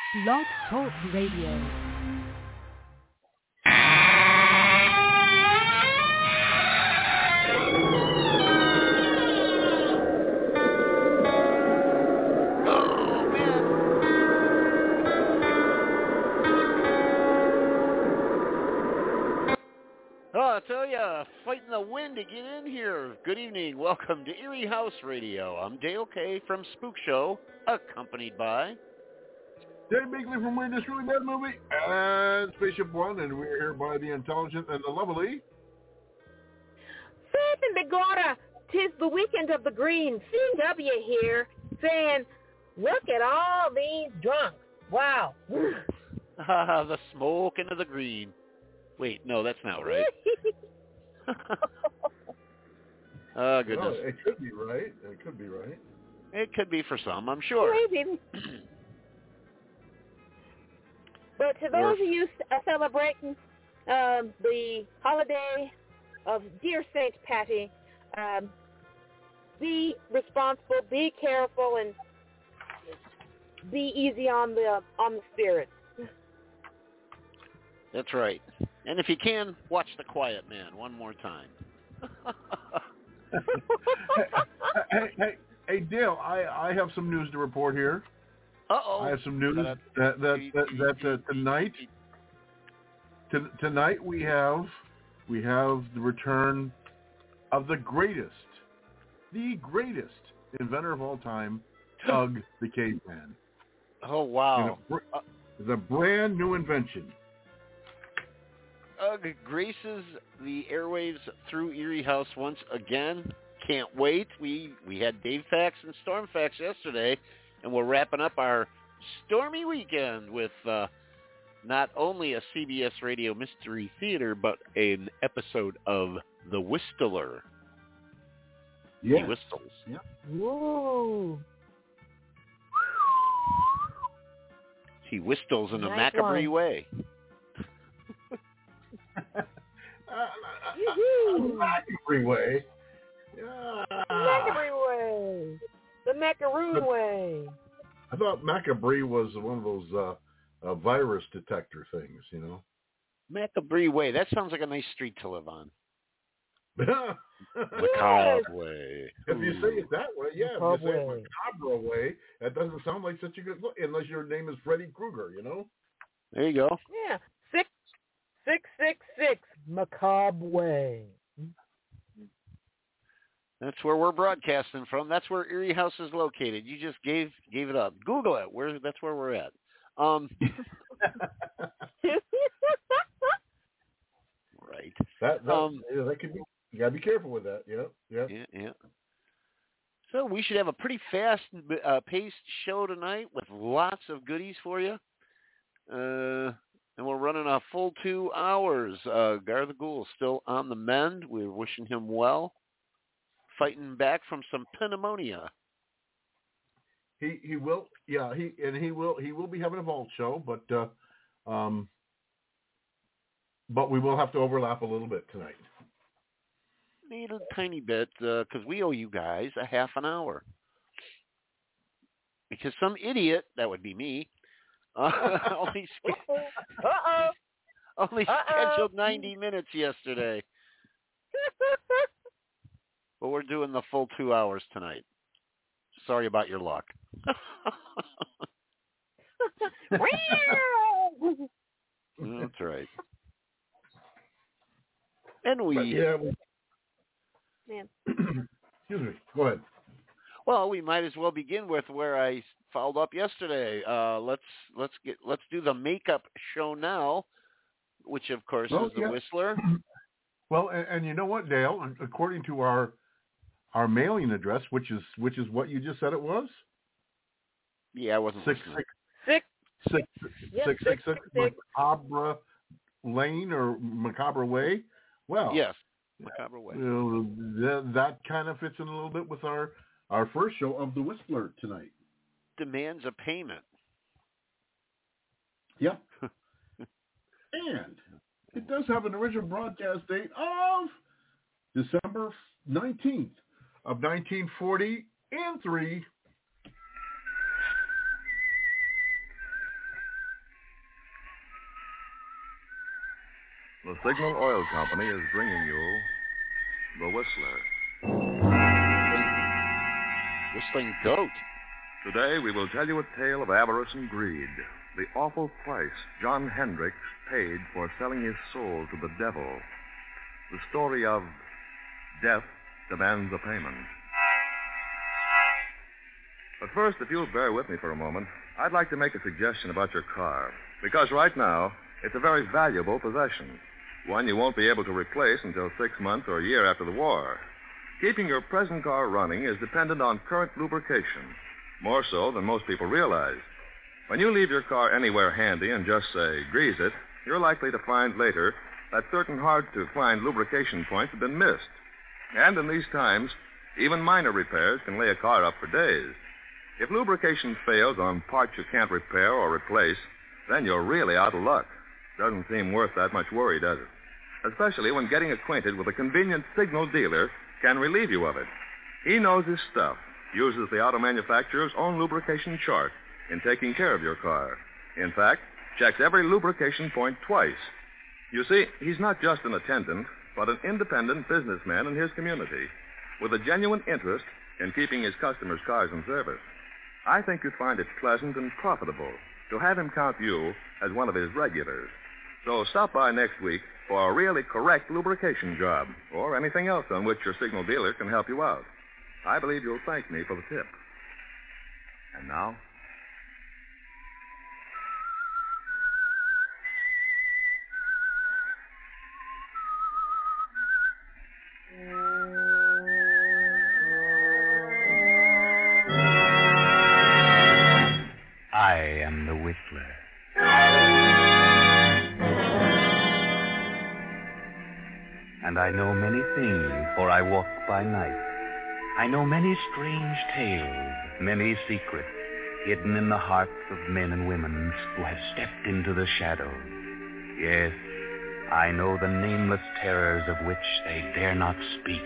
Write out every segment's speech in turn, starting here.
Blog Talk Radio. I tell ya, fighting the wind to get in here. Good evening. Welcome to Erie House Radio. I'm Dale K. from Spook Show, accompanied by Dave Binkley from Weirdest Really Bad Movie and Spaceship One, and we're here by the intelligent and the lovely Faith and Begorra, 'tis the weekend of the green. CW here, saying, look at all these drunks. Wow. the smoke into the green. Wait, no, that's not right. Oh, goodness. Well, it could be right. It could be right. It could be for some, I'm sure. Maybe. But to those of you celebrating the holiday of Dear Saint Patty, be responsible, be careful, and be easy on the spirits. That's right. And if you can, watch The Quiet Man one more time. hey, Dale, I have some news to report here. Uh-oh. I have some news that tonight we have the return of the greatest inventor of all time, Tug the Caveman. Oh, wow. It's a brand new invention. Graces the airwaves through Erie House once again. Can't wait. We had Dave Facts and Storm Facts yesterday, and we're wrapping up our stormy weekend with not only a CBS Radio Mystery Theater, but an episode of The Whistler. Yes. He whistles. Yeah. Whoa. He whistles in a Nice macabre one. way. Macabre way. Macabre way. The macaroon way. I thought macabre was one of those virus detector things, you know. Macabre way. That sounds like a nice street to live on. Yes. Macabre way. If you say it that way, yeah. If you say it Macabre. macabre way, that doesn't sound like such a good look, unless your name is Freddy Krueger, you know. There you go. Yeah. 666 Macabre way. That's where we're broadcasting from. That's where Erie House is located. You just gave it up. Google it. That's where we're at. Right. That could be. You gotta be careful with that. Yeah. Yeah. So we should have a pretty fast paced show tonight with lots of goodies for you. And we're running a full 2 hours. Gar the Ghoul is still on the mend. We're wishing him well. Fighting back from some pneumonia. He will. Yeah. He will be having a vault show, but we will have to overlap a little bit tonight. Need a tiny bit because we owe you guys a half an hour. Because some idiot, that would be me, only scheduled 90 minutes yesterday. But we're doing the full 2 hours tonight. Sorry about your luck. That's right. And Excuse me. Go ahead. Well, we might as well begin with where I followed up yesterday. Let's do the makeup show now, which of course is the Whistler. Well, and you know what, Dale? According to our mailing address, which is what you just said it was. Yeah, I wasn't listening. 666 Macabre Lane or Macabre Way. Well, yes, Macabre Way. That kind of fits in a little bit with our first show of The Whistler tonight. Demands a payment. Yep. And it does have an original broadcast date of December 19th of 1940 and 3. The Signal Oil Company is bringing you The Whistler. Whistling Goat. Today we will tell you a tale of avarice and greed. The awful price John Hendricks paid for selling his soul to the devil. The story of Death Demands a Payment. But first, if you'll bear with me for a moment, I'd like to make a suggestion about your car. Because right now, it's a very valuable possession. One you won't be able to replace until 6 months or a year after the war. Keeping your present car running is dependent on current lubrication, more so than most people realize. When you leave your car anywhere handy and just, say, grease it, you're likely to find later that certain hard-to-find lubrication points have been missed. And in these times, even minor repairs can lay a car up for days. If lubrication fails on parts you can't repair or replace, then you're really out of luck. Doesn't seem worth that much worry, does it? Especially when getting acquainted with a convenient Signal dealer can relieve you of it. He knows his stuff, uses the auto manufacturer's own lubrication chart in taking care of your car. In fact, checks every lubrication point twice. You see, he's not just an attendant, but an independent businessman in his community with a genuine interest in keeping his customers' cars in service. I think you'd find it pleasant and profitable to have him count you as one of his regulars. So stop by next week for a really correct lubrication job or anything else on which your Signal dealer can help you out. I believe you'll thank me for the tip. And now? I am the Whistler. And I know many things, for I walk by night. I know many strange tales, many secrets, hidden in the hearts of men and women who have stepped into the shadows. Yes, I know the nameless terrors of which they dare not speak.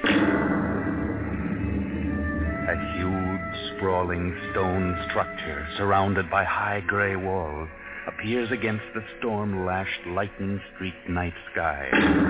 A huge, sprawling stone structure surrounded by high gray walls appears against the storm-lashed, lightning-streaked night sky.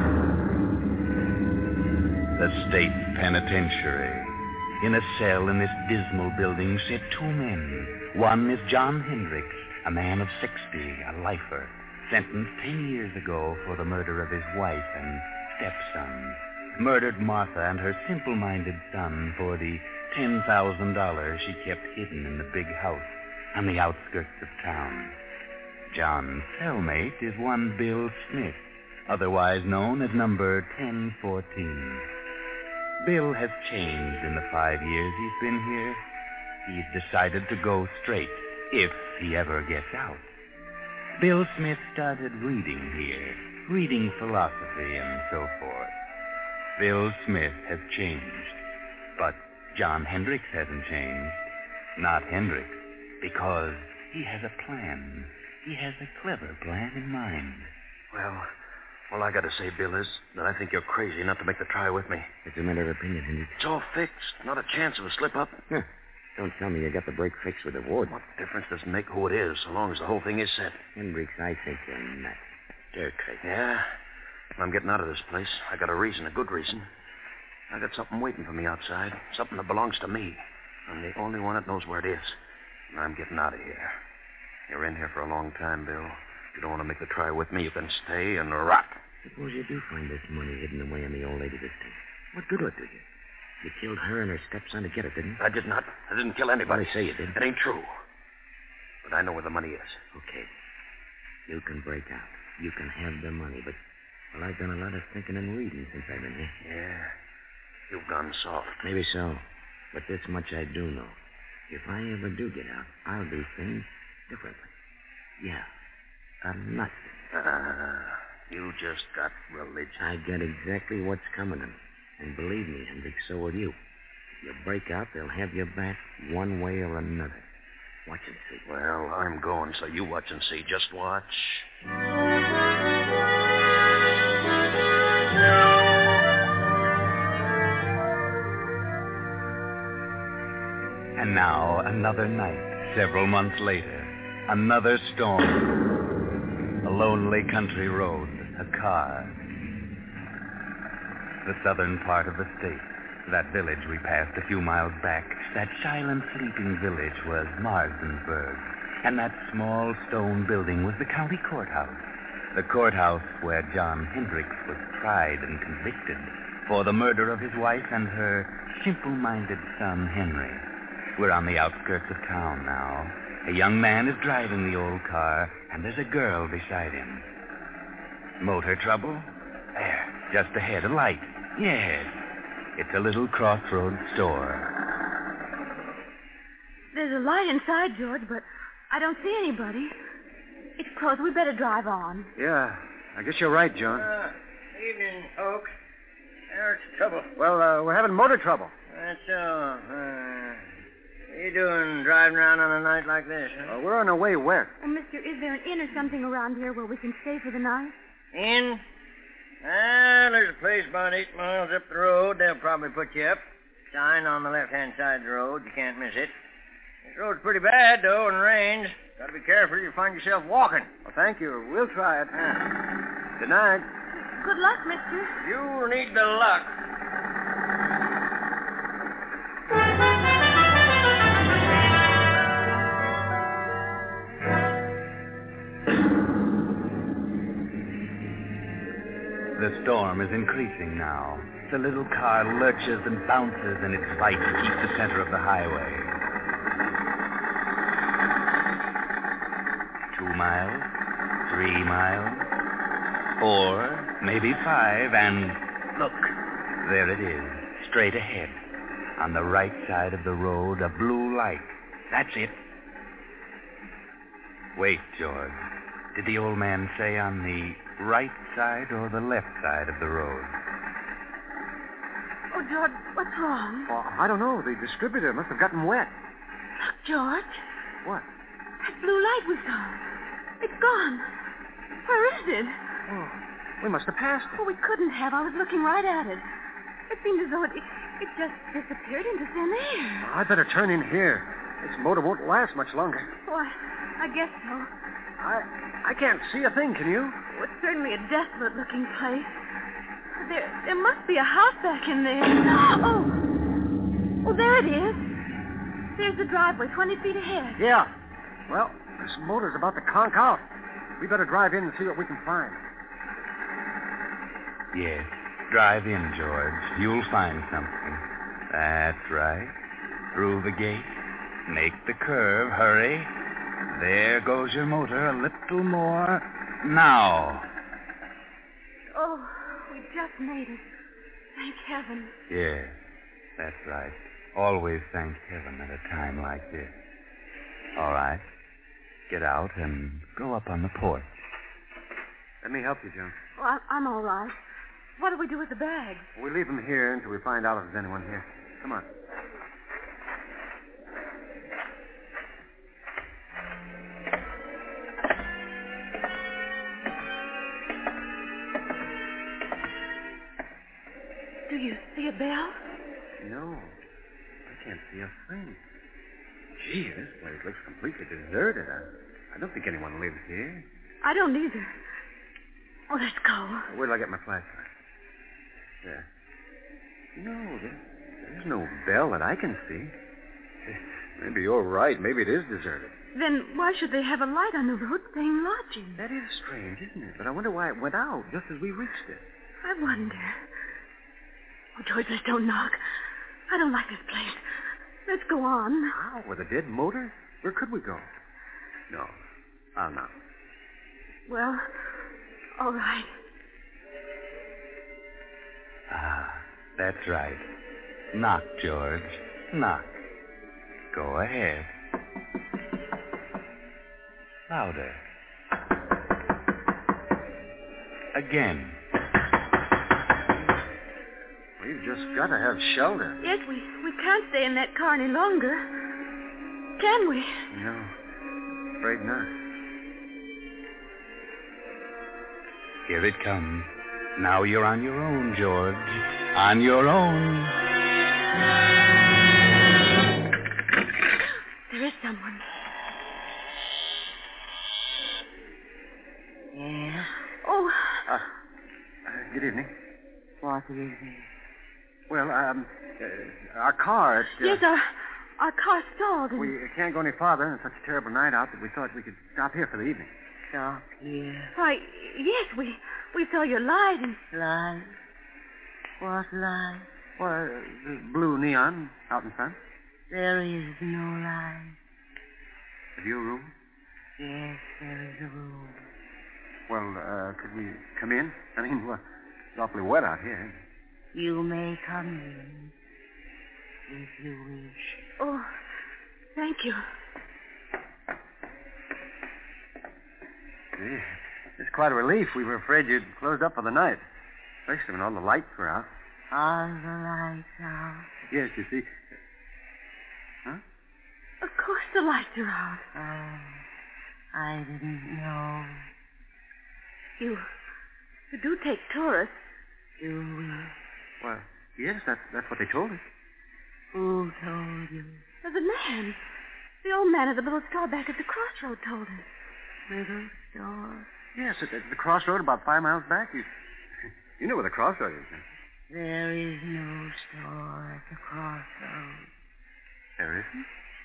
The state penitentiary. In a cell in this dismal building sit two men. One is John Hendricks, a man of 60, a lifer, sentenced 10 years ago for the murder of his wife and stepson. Murdered Martha and her simple-minded son for the $10,000 she kept hidden in the big house on the outskirts of town. John's cellmate is one Bill Smith, otherwise known as number 1014. Bill has changed in the 5 years he's been here. He's decided to go straight, if he ever gets out. Bill Smith started reading here, reading philosophy and so forth. Bill Smith has changed, but John Hendricks hasn't changed. Not Hendricks, because he has a plan. He has a clever plan in mind. Well, all I got to say, Bill, is that I think you're crazy not to make the try with me. It's a matter of opinion, Hendricks. It's all fixed. Not a chance of a slip-up. Don't tell me you got the break fixed with the warden. What difference does it make who it is, so long as the whole thing is set? Hendricks, I think you're nuts. They're crazy. Yeah? If I'm getting out of this place, I got a reason, a good reason. I got something waiting for me outside, something that belongs to me. I'm the only one that knows where it is. And I'm getting out of here. You're in here for a long time, Bill. If you don't want to make the try with me, you can stay and rot. Suppose you do find this money hidden away in the old lady's estate. What good will it do you? You killed her and her stepson to get it, didn't you? I did not. I didn't kill anybody. Well, they say you did. It ain't true. But I know where the money is. Okay. You can break out. You can have the money, but... Well, I've done a lot of thinking and reading since I've been here. Yeah. You've gone soft. Maybe so. But this much I do know. If I ever do get out, I'll do things differently. Yeah. A lot. You just got religion. I got exactly what's coming to me. And believe me, Hendricks, so will you. If you break out, they'll have you back one way or another. Watch and see. Well, I'm going, so you watch and see. Just watch. And now, another night, several months later. Another storm. A lonely country road, a car. The southern part of the state, that village we passed a few miles back, that silent sleeping village was Marsdenburg. And that small stone building was the county courthouse. The courthouse where John Hendricks was tried and convicted for the murder of his wife and her simple-minded son, Henry. We're on the outskirts of town now. A young man is driving the old car, and there's a girl beside him. Motor trouble? There, just ahead, a light. Yes, it's a little crossroads store. There's a light inside, George, but I don't see anybody. It's closed. We better drive on. Yeah, I guess you're right, John. Evening, folks. There's trouble. Well, we're having motor trouble. That's all. What are you doing driving around on a night like this, huh? We're on our way west. Oh, mister, is there an inn or something around here where we can stay for the night? In? There's a place about 8 miles up the road. They'll probably put you up. Sign on the left-hand side of the road. You can't miss it. This road's pretty bad, though, in the rains. Got to be careful. You'll find yourself walking. Well, thank you. We'll try it. Good night. Good luck, mister. You'll need the luck. The storm is increasing now. The little car lurches and bounces in its fight to keep the center of the highway. 2 miles, 3 miles, 4, maybe 5, and look, there it is, straight ahead. On the right side of the road, a blue light. That's it. Wait, George. Did the old man say on the right side or the left side of the road? Oh, George, what's wrong? Well, I don't know. The distributor must have gotten wet. Look, George. What? That blue light we saw. It's gone. Where is it? Oh, we must have passed it. Oh, we couldn't have. I was looking right at it. It seemed as though it just disappeared into thin air. I'd better turn in here. This motor won't last much longer. Oh, I guess so. I can't see a thing, can you? Oh, it's certainly a desolate-looking place. There must be a house back in there. Oh, there it is. There's the driveway, 20 feet ahead. Yeah. Well, this motor's about to conk out. We better drive in and see what we can find. Yes, drive in, George. You'll find something. That's right. Through the gate. Make the curve. Hurry. There goes your motor. A little more. Now. Oh, we just made it. Thank heaven. Yes, that's right. Always thank heaven at a time like this. All right. Get out and go up on the porch. Let me help you, John. Oh, I'm all right. What do we do with the bags? We leave them here until we find out if there's anyone here. Come on. Do you see a bell? No. I can't see a thing. Gee, this place looks completely deserted. I don't think anyone lives here. I don't either. Oh, let's go. Where till I get my flashlight? There. No, there's no bell that I can see. Maybe you're right. Maybe it is deserted. Then why should they have a light on the road saying lodging? That is strange, isn't it? But I wonder why it went out just as we reached it. I wonder. Oh, George, let's don't knock. I don't like this place. Let's go on. How? With a dead motor? Where could we go? No. I'll knock. Well, all right. Ah, that's right. Knock, George. Knock. Go ahead. Louder. Again. We've just got to have shelter. Yes, we can't stay in that car any longer. Can we? No. Afraid not. Here it comes. Now you're on your own, George. On your own. There is someone. Yeah? Oh. good evening. What evening? Well, our car... Yes, our car stalled. We can't go any farther, and it's such a terrible night out that we thought we could stop here for the evening. Stop here? Why, yes, we saw your light and... Light? What light? Well, the blue neon out in front. There is no light. Have you a room? Yes, there is a room. Well, could we come in? I mean, well, it's awfully wet out here. You may come in, if you wish. Oh, thank you. Gee, it's quite a relief. We were afraid you'd closed up for the night, especially when all the lights were out. All the lights out? Yes, you see. Huh? Of course the lights are out. I didn't know. You do take tourists, do we? Well, yes, that's what they told us. Who told you? The man. The old man at the little store back at the crossroad told us. Little store? Yes, at the crossroad about 5 miles back. You know where the crossroad is. There is no store at the crossroad. There isn't?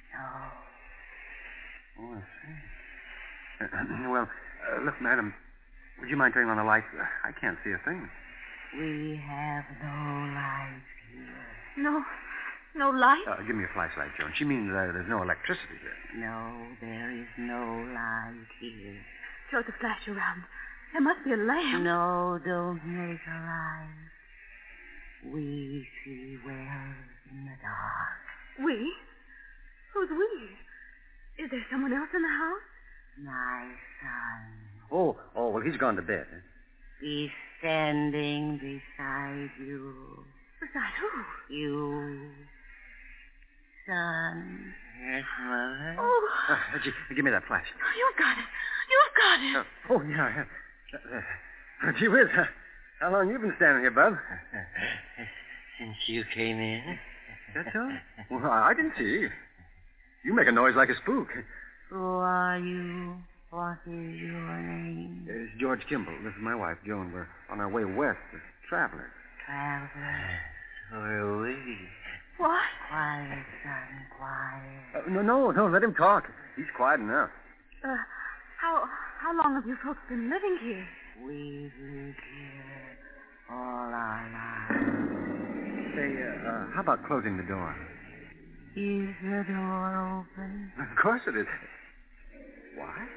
No. Oh, I see. Well, look, madam, would you mind turning on the lights? I can't see a thing. We have no light here. No light? Give me a flashlight, Joan. She means there's no electricity here. No, there is no light here. Show the flash around. There must be a lamp. No, don't make a light. We see well in the dark. We? Who's we? Is there someone else in the house? My son. Oh, well, he's gone to bed. He's standing beside you. Beside who? You. Son. Yes, Mother. Oh. Give me that flash. You've got it. You've got it. Oh, yeah. Gee whiz. How long you been standing here, Bub? Since you came in. That's all? Well, I didn't see. You make a noise like a spook. Who are you? What is your name? It's George Kimball. This is my wife, Joan. We're on our way west as travelers. Travelers? So are we. What? Quiet, son, quiet. No, let him talk. He's quiet enough. How long have you folks been living here? We've lived here all our lives. Say, how about closing the door? Is the door open? Of course it is. What?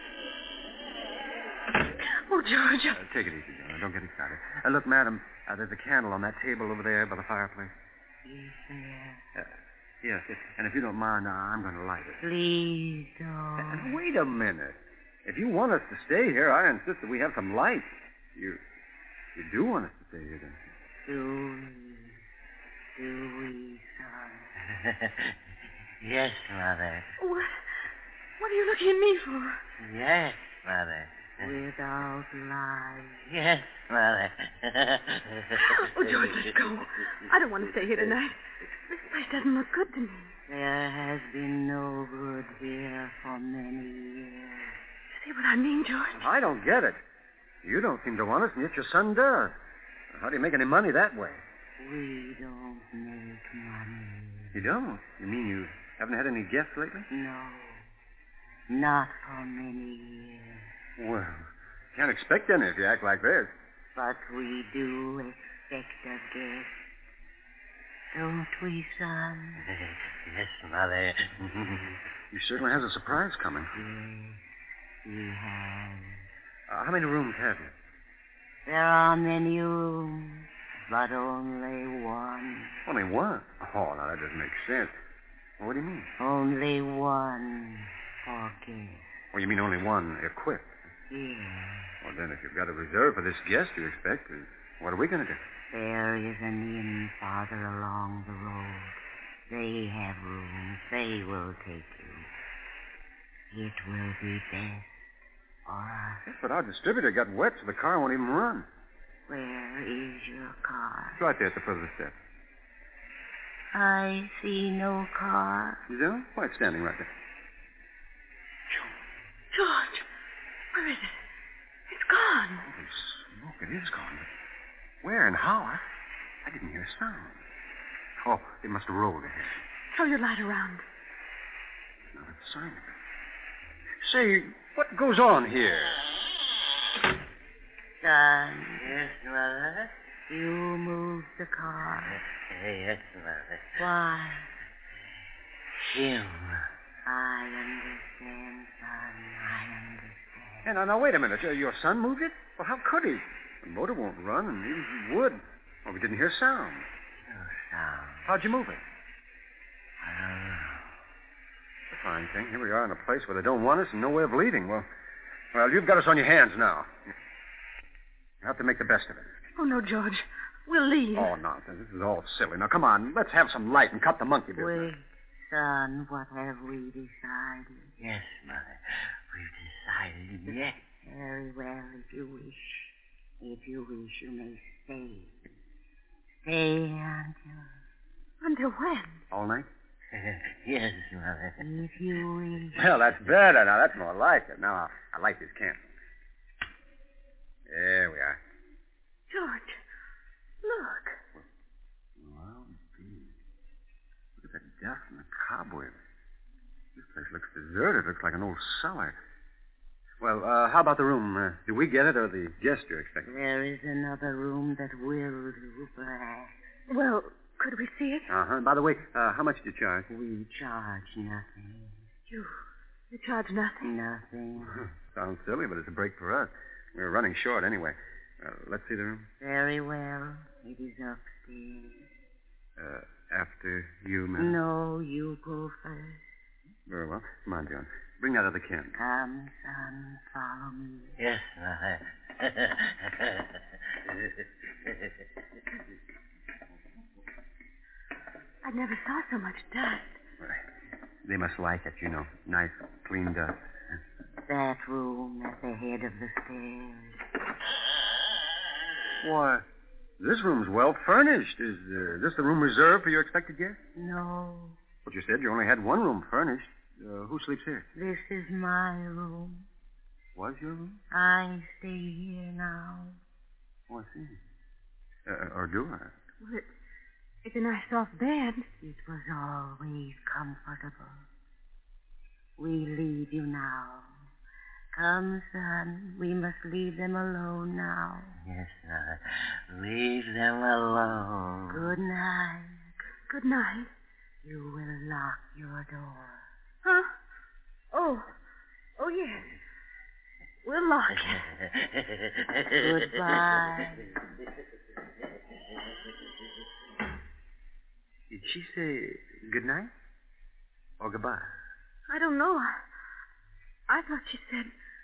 Oh, George. Take it easy, Joan. Don't get excited. Look, madam, there's a candle on that table over there by the fireplace. Is there? Yes. And if you don't mind, I'm going to light it. Please don't. Wait a minute. If you want us to stay here, I insist that we have some light. You do want us to stay here, don't you? Do we, son? Yes, Mother. What are you looking at me for? Yes, Mother. Without light. Yes, Mother. Oh, George, let's go. I don't want to stay here tonight. This place doesn't look good to me. There has been no good here for many years. See what I mean, George? I don't get it. You don't seem to want us, and yet your son does. How do you make any money that way? We don't make money. You don't? You mean you haven't had any guests lately? No. Not for many years. Well, can't expect any if you act like this. But we do expect a guest. Don't we, son? Yes, Mother. He certainly has a surprise coming. Yes, he has. How many rooms have you? There are many rooms, but only one. Only one? Oh, now that doesn't make sense. What do you mean? Only one for guests. Well, you mean only one equipped? Yes. Well, then, if you've got a reserve for this guest you expect, what are we going to do? There is an inn farther along the road. They have rooms. They will take you. It will be best for us. Yes, but our distributor got wet, so the car won't even run. Where is your car? It's right there at the foot of the steps. I see no car. You do? Why, it's standing right there. George, where is it? It's gone. Holy smoke, it is gone. Where and how? I didn't hear a sound. Oh, it must have rolled ahead. Throw your light around. Not a sign of it. Say, what goes on here? Son. Yes, Mother? You moved the car. Yes, Mother. Why? Him. I understand, son. I understand. Hey, now, wait a minute. Your son moved it? Well, how could he? The motor won't run, and even if he would. Well, we didn't hear sound. No sound. How'd you move it? I don't know. It's a fine thing. Here we are in a place where they don't want us and no way of leaving. Well, you've got us on your hands now. You have to make the best of it. Oh, no, George. We'll leave. Oh, nonsense. This is all silly. Now, come on. Let's have some light and cut the monkey business. Wait, son. What have we decided? Yes, Mother. We've decided, yes. Very well, if you wish. If you wish, you may stay. Stay until... Until when? All night? Yes, Mother. If you wish. Well, that's better. Now, that's more like it. Now, I'll light this candle. There we are. George, look. Well, indeed. Look at the dust and the cobwebs. This place looks deserted. Looks like an old cellar. Well, how about the room? Do we get it or the guest you're expecting? There is another room that will do, perhaps. Well, could we see it? Uh-huh. By the way, how much do you charge? We charge nothing. You charge nothing? Nothing. Sounds silly, but it's a break for us. We're running short anyway. Let's see the room. Very well. It is upstairs. After you, ma'am? No, you go first. Very well. Come on, John. Bring that other candle. Come, son, follow me. Yes, Mother. I never saw so much dust. They must like it, you know. Nice, clean dust. That room at the head of the stairs. Why, this room's well furnished. Is this the room reserved for your expected guest? No. But you said you only had one room furnished. Who sleeps here? This is my room. Was your room? I stay here now. Oh, I see. Or do I? Well, it's a nice soft bed. It was always comfortable. We leave you now. Come, son. We must leave them alone now. Yes, Mother. Leave them alone. Good night. Good night. You will lock your door. Huh? Oh, yes. We'll lock it. Goodbye. Did she say good night? Or goodbye? I don't know. I thought she said...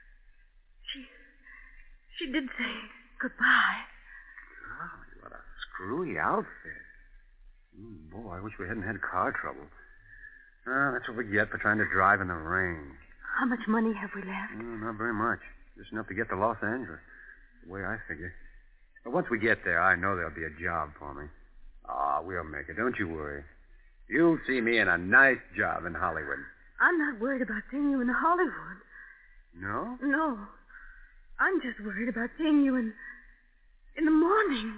She did say goodbye. Golly, what a screwy outfit. Boy, I wish we hadn't had car trouble. That's what we get for trying to drive in the rain. How much money have we left? Not very much. Just enough to get to Los Angeles. The way I figure. But once we get there, I know there'll be a job for me. We'll make it. Don't you worry. You'll see me in a nice job in Hollywood. I'm not worried about seeing you in Hollywood. No? No. I'm just worried about seeing you in the morning.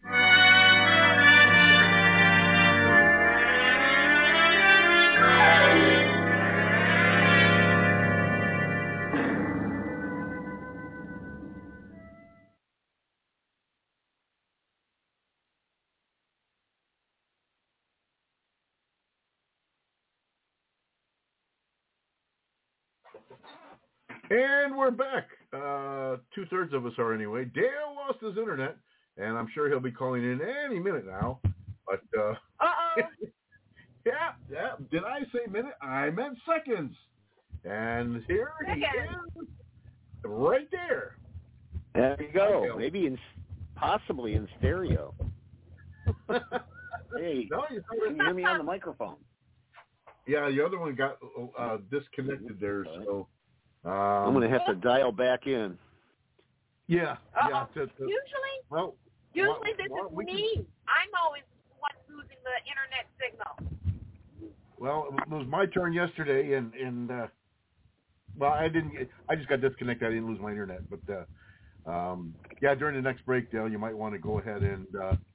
And we're back. 2/3 of us are anyway. Dale lost his internet, and I'm sure he'll be calling in any minute now. But, yeah. Did I say minute? I meant seconds. And here he is. Right there. There you go. Maybe possibly in stereo. Hey, no, you can hear me on the microphone. Yeah, the other one got disconnected there, so... I'm going to have to dial back in. Yeah. Usually this is me. I'm always the one losing the internet signal. Well, it was my turn yesterday, and I just got disconnected. I didn't lose my internet, but During the next break, Dale, you might want to go ahead and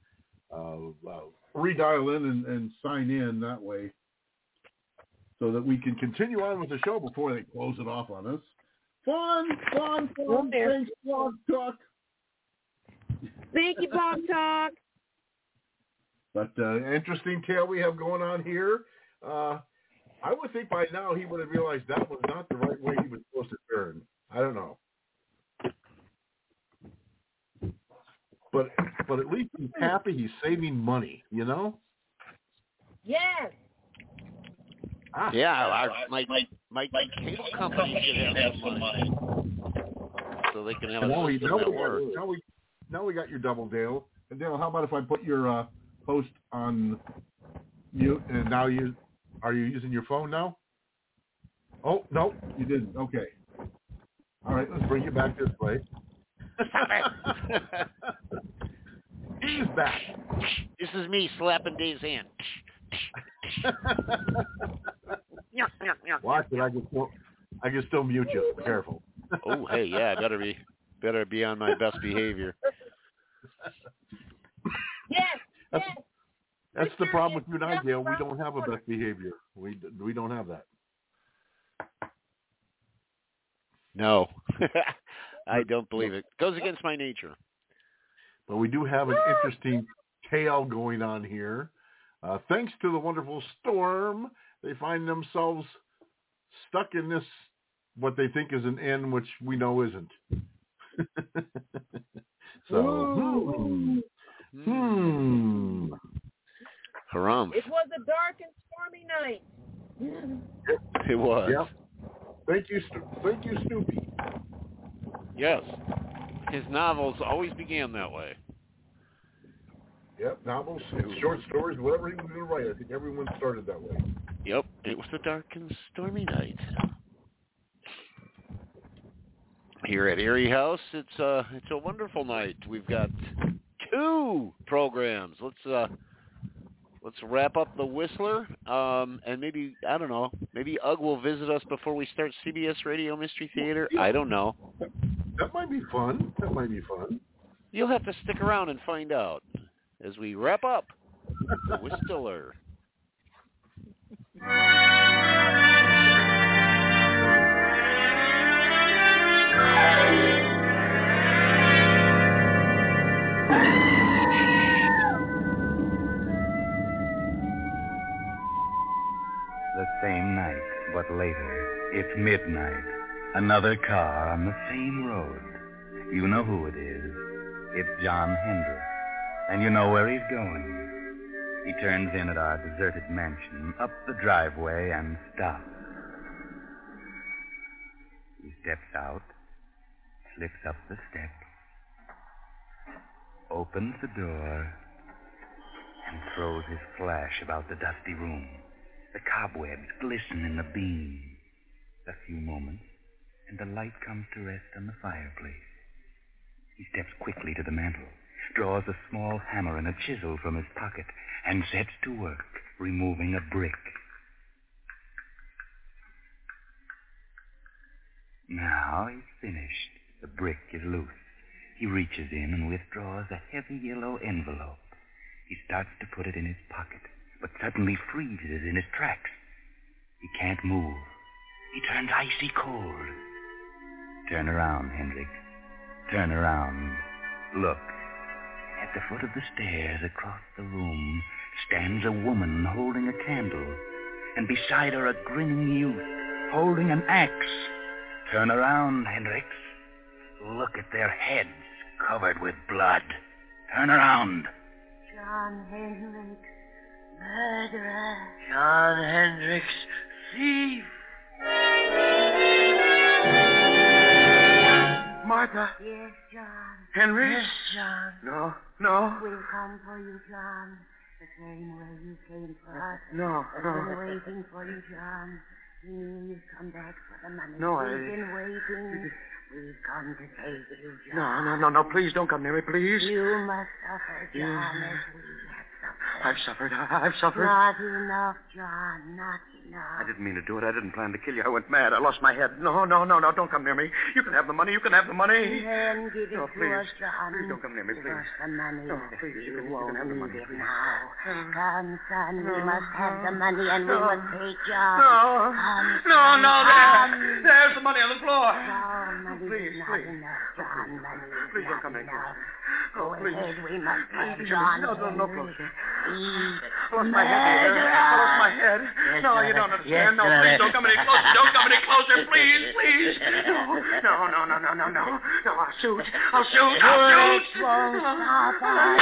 redial in and sign in that way so that we can continue on with the show before they close it off on us. Fun. Thanks, Blog Talk. Thank you, Blog Talk. But interesting tale we have going on here. I would think by now he would have realized that was not the right way he was supposed to turn. I don't know. But at least he's happy. He's saving money, you know? Yes. My cable company should have some money. So they can have a system that works. Now we got your double, Dale. And Dale, how about if I put your post on mute? And now are you using your phone now? Oh, no, you didn't. Okay. All right, let's bring you back this way. He's back. This is me slapping Dave's hand. Watch it. I can still mute you. Be careful. Oh, hey, yeah, better be on my best behavior. Yes. That's the problem with you and I, Dale. We don't have a best behavior. We don't have that. No, I don't believe it. Goes against my nature. But we do have an interesting tale going on here. Thanks to the wonderful storm, they find themselves stuck in this, what they think is an inn, which we know isn't. So, Harumph. It was a dark and stormy night. It was. Yep. Thank you, Snoopy. Yes. His novels always began that way. Yep, novels, short stories, whatever he was going to write. I think everyone started that way. Yep, it was a dark and stormy night. Here at Erie House, it's a wonderful night. We've got 2 programs. Let's wrap up the Whistler, and maybe, I don't know, maybe Ugg will visit us before we start CBS Radio Mystery Theater. I don't know. That might be fun. You'll have to stick around and find out as we wrap up the Whistler. The same night, but later. It's midnight. Another car on the same road. You know who it is. It's John Hendricks. And you know where he's going. He turns in at our deserted mansion, up the driveway, and stops. He steps out, slips up the steps, opens the door, and throws his flash about the dusty room. The cobwebs glisten in the beam. A few moments, and the light comes to rest on the fireplace. He steps quickly to the mantel, draws a small hammer and a chisel from his pocket, and sets to work, removing a brick. Now he's finished. The brick is loose. He reaches in and withdraws a heavy yellow envelope. He starts to put it in his pocket, but suddenly freezes in his tracks. He can't move. He turns icy cold. Turn around, Hendricks. Turn around. Look. At the foot of the stairs across the room stands a woman holding a candle, and beside her a grinning youth holding an axe. Turn around, Hendricks. Look at their heads covered with blood. Turn around. John Hendricks, murderer. John Hendricks, thief. Martha. Yes, John. Henry? Yes, John. No. We'll come for you, John. The same way you came for us. No. I've been waiting for you, John. We knew you'd come back for the money. No, We've been waiting. We've come to save you, John. No. Please don't come near me, please. You must suffer, John, as we have suffered. I've suffered. Not enough, John. Not No. I didn't mean to do it. I didn't plan to kill you. I went mad. I lost my head. No. Don't come near me. You can have the money. You can have the money. Then give it No, to please. us, John. Please don't come near me, Give please. us the money. No, please. You can have the money, need it please. now. Come, son. We must have the money and we must pay John. No. Come, No, son, there. There's the money on the floor. No, money Please, is not please. enough, John. Money is Please don't not come near me. enough. Oh, Go please. ahead. We must have Please, John. no Henry. closer. He's I lost my head here. I lost my head. Yes, No, brother. you don't understand. Yes, No, brother. please don't come any closer. Don't come any closer. Please. No. I'll shoot. Bullets won't stop us.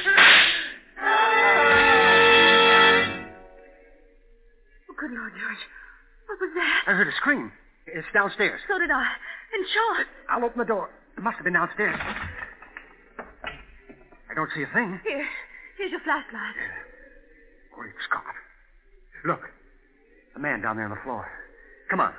Oh, good Lord, George. What was that? I heard a scream. It's downstairs. So did I. And Sean. I'll open the door. It must have been downstairs. I don't see a thing. Here's your flashlight. Great Scott. Look. The man down there on the floor. Come on.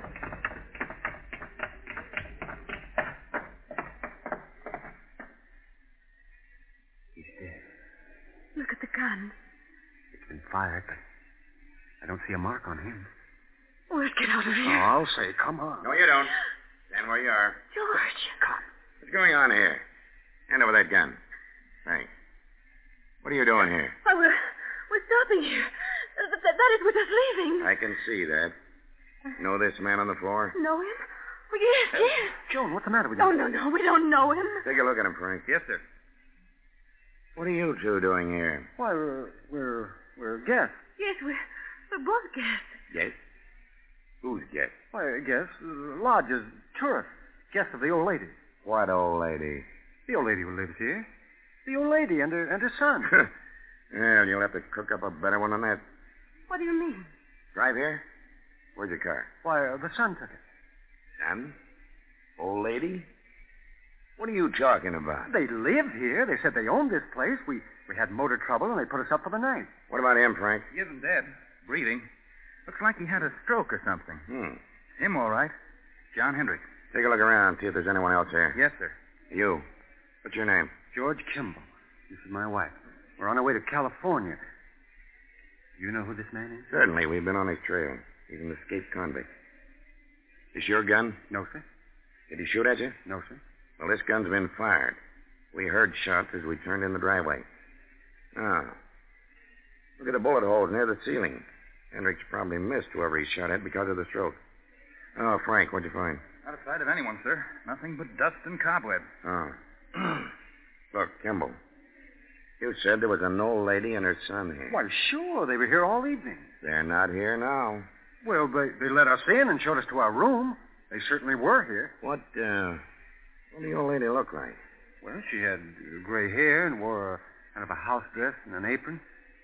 He's dead. Look at the gun. It's been fired, but I don't see a mark on him. Let's get out of Oh, here. I'll say, come on. No, you don't. Stand where you are. George. What's going on here? Hand over that gun. Thanks. What are you doing here? Oh, we're stopping here. That is, we're just leaving. I can see that. Know this man on the floor? Know him? Oh, yes. Joan, what's the matter with you? Oh, no, we don't know him. Take a look at him, Frank. Yes, sir. What are you two doing here? Why, we're guests. Yes, we're both guests. Yes? Who's guest? Why, guests. Lodges, tourists. Guests of the old lady. What old lady? The old lady who lives here. The old lady and her son. Well, you'll have to cook up a better one than that. What do you mean? Drive here? Where's your car? Why, the son took it. Son? Old lady? What are you talking about? They live here. They said they owned this place. We had motor trouble, and they put us up for the night. What about him, Frank? He isn't dead. Breathing. Looks like he had a stroke or something. Him, all right. John Hendricks. Take a look around, see if there's anyone else here. Yes, sir. You. What's your name? George Kimball. This is my wife. We're on our way to California. You know who this man is? Certainly. We've been on his trail. He's an escaped convict. Is your gun? No, sir. Did he shoot at you? No, sir. Well, this gun's been fired. We heard shots as we turned in the driveway. Ah. Look at the bullet holes near the ceiling. Hendricks probably missed whoever he shot at because of the stroke. Oh, Frank, what'd you find? Not a sight of anyone, sir. Nothing but dust and cobwebs. Oh. Look, Kimball. You said there was an old lady and her son here. Why, sure. They were here all evening. They're not here now. Well, they let us in and showed us to our room. They certainly were here. What did the old lady look like? Well, she had gray hair and wore a kind of a house dress and an apron.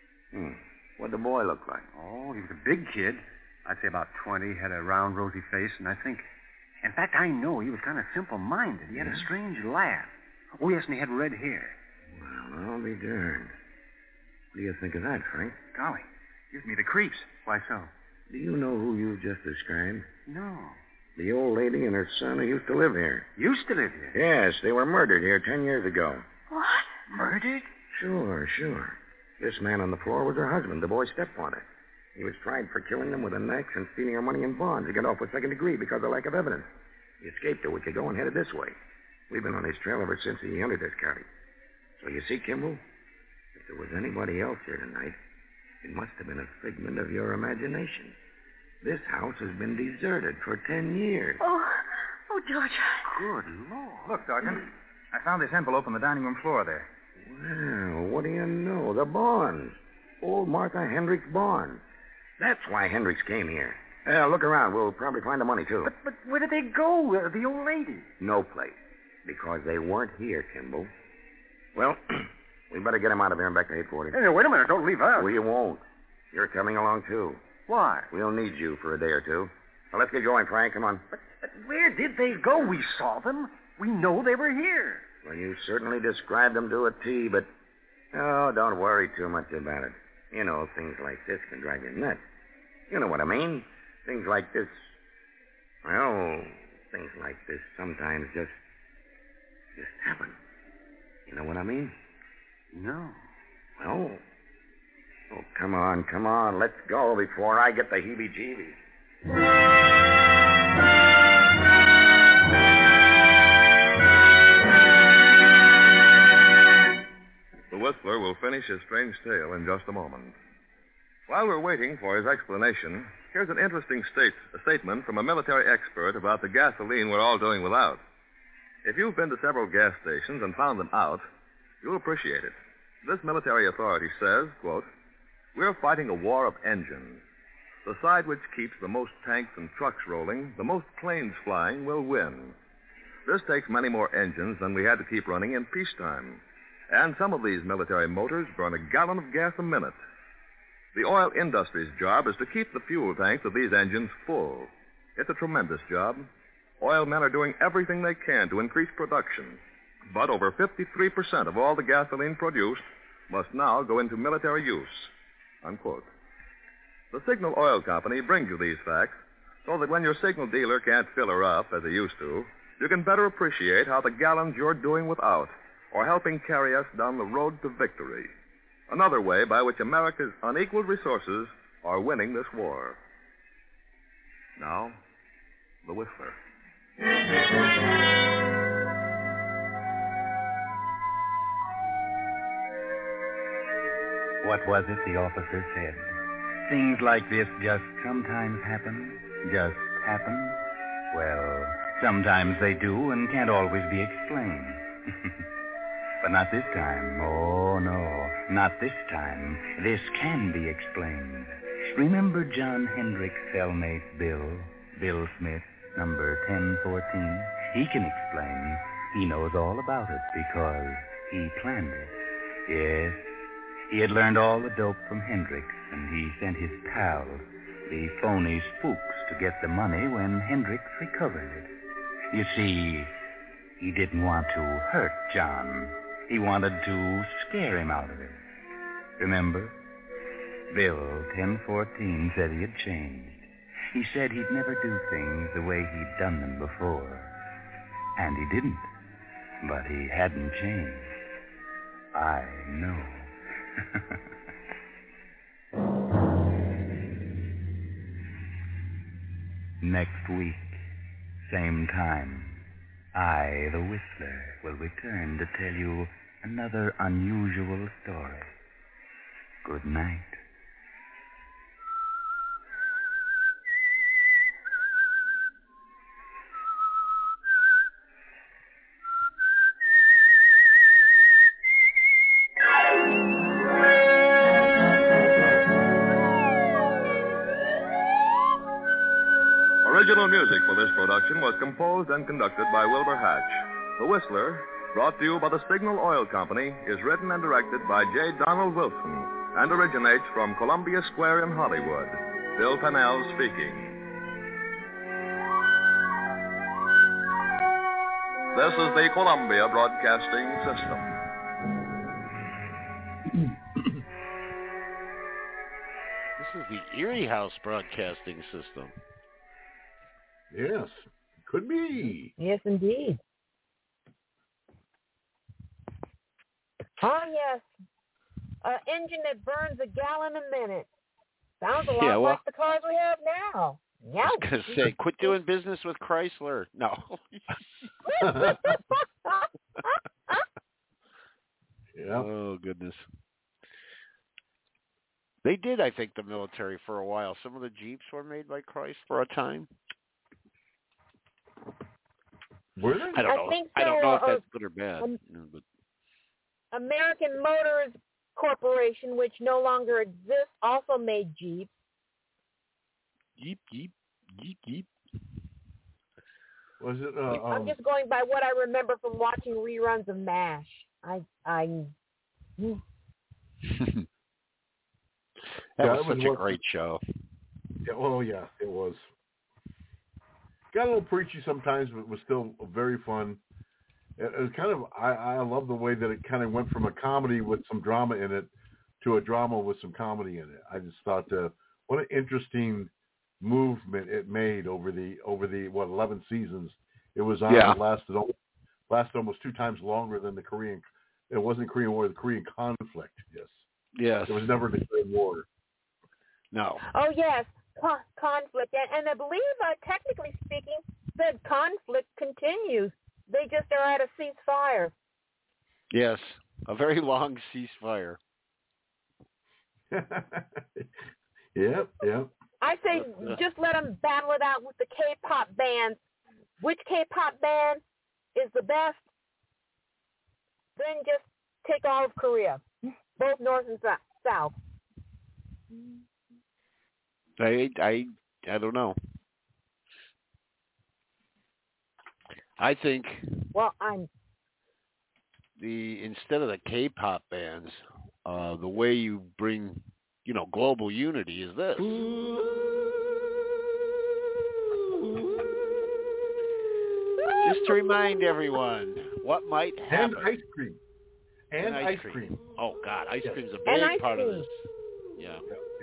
What'd the boy look like? Oh, he was a big kid. I'd say about 20, had a round, rosy face, and I think... In fact, I know he was kind of simple-minded. He had a strange laugh. Oh, yes, and he had red hair. Well, I'll be darned. What do you think of that, Frank? Golly, gives me the creeps. Why so? Do you know who you just described? No. The old lady and her son who used to live here. Used to live here? Yes, they were murdered here 10 years ago. What? Murdered? Sure. This man on the floor was her husband, the boy's stepfather. He was tried for killing them with an axe and stealing her money in bonds. He got off with second degree because of lack of evidence. He escaped a week ago and headed this way. We've been on his trail ever since he entered this county. So you see, Kimball, if there was anybody else here tonight, it must have been a figment of your imagination. This house has been deserted for 10 years. Oh, George. Good Lord. Look, Sergeant. I found this envelope on the dining room floor there. Well, what do you know? The bonds. Old Martha Hendricks' bonds. That's why Hendricks came here. Look around. We'll probably find the money, too. But where did they go, the old lady? No place. Because they weren't here, Kimball. Well, we better get him out of here and back to headquarters. Hey, wait a minute. Don't leave us. We won't. You're coming along, too. Why? We'll need you for a day or two. Now, let's get going, Frank. Come on. But where did they go? We saw them. We know they were here. Well, you certainly described them to a T, but... Oh, don't worry too much about it. You know, things like this can drive you nuts. You know what I mean? Things like this... Well, things like this sometimes just happen. You know what I mean? No. Well, Oh, come on. Let's go before I get the heebie-jeebies. The Whistler will finish his strange tale in just a moment. While we're waiting for his explanation, here's an interesting statement from a military expert about the gasoline we're all doing without. If you've been to several gas stations and found them out, you'll appreciate it. This military authority says, quote, "We're fighting a war of engines. The side which keeps the most tanks and trucks rolling, the most planes flying, will win. This takes many more engines than we had to keep running in peacetime. And some of these military motors burn a gallon of gas a minute. The oil industry's job is to keep the fuel tanks of these engines full. It's a tremendous job. Oil men are doing everything they can to increase production. But over 53% of all the gasoline produced must now go into military use." Unquote. The Signal Oil Company brings you these facts so that when your Signal dealer can't fill her up as he used to, you can better appreciate how the gallons you're doing without are helping carry us down the road to victory. Another way by which America's unequaled resources are winning this war. Now, the Whistler. What was it the officer said? Things like this just sometimes happen? Just happen? Well, sometimes they do and can't always be explained. But not this time. Oh, no, not this time. This can be explained. Remember John Hendricks' cellmate Bill Smith, number 1014? He can explain. He knows all about it because he planned it. Yes, he had learned all the dope from Hendricks, and he sent his pals, the phony spooks, to get the money when Hendricks recovered it. You see, he didn't want to hurt John. He wanted to scare him out of it. Remember? Bill 1014 said he had changed. He said he'd never do things the way he'd done them before. And he didn't. But he hadn't changed. I know. Next week, same time, I, the Whistler, will return to tell you another unusual story. Good night. Original music for this production was composed and conducted by Wilbur Hatch. The Whistler, brought to you by the Signal Oil Company, is written and directed by J. Donald Wilson and originates from Columbia Square in Hollywood. Bill Pennell speaking. This is the Columbia Broadcasting System. This is the Erie House Broadcasting System. Yes, could be. Yes, indeed. Oh, yes. An engine that burns a gallon a minute. Sounds a lot like the cars we have now. Yeah. I was going to say, quit doing business with Chrysler. No. Yeah. Oh, goodness. They did, I think, the military for a while. Some of the Jeeps were made by Chrysler for a time. Were they? I don't know. Think so, I don't know if that's good or bad. But American Motors Corporation, which no longer exists, also made Jeeps. Jeep. Was it? I'm just going by what I remember from watching reruns of MASH. That was such a great show. Yeah, oh, yeah, it was. Got a little preachy sometimes, but was still very fun. It was kind of, I love the way that it kind of went from a comedy with some drama in it to a drama with some comedy in it. I just thought, what an interesting movement it made over the 11 seasons it was on. Yeah. It lasted almost 2 times longer than the Korean. It wasn't Korean War, the Korean conflict. Yes. Yes. There was never declared war. No. Oh, yes, conflict. And I believe, technically speaking, the conflict continues. They just are at a ceasefire. Yes, a very long ceasefire. Yep. I say just let them battle it out with the K-pop bands. Which K-pop band is the best? Then just take all of Korea, both north and south. I don't know. I think instead of the K-pop bands, the way you bring, global unity is this. Just to remind everyone what might happen. And ice cream. And ice cream. Oh, God, ice cream's a big part of this. Yeah.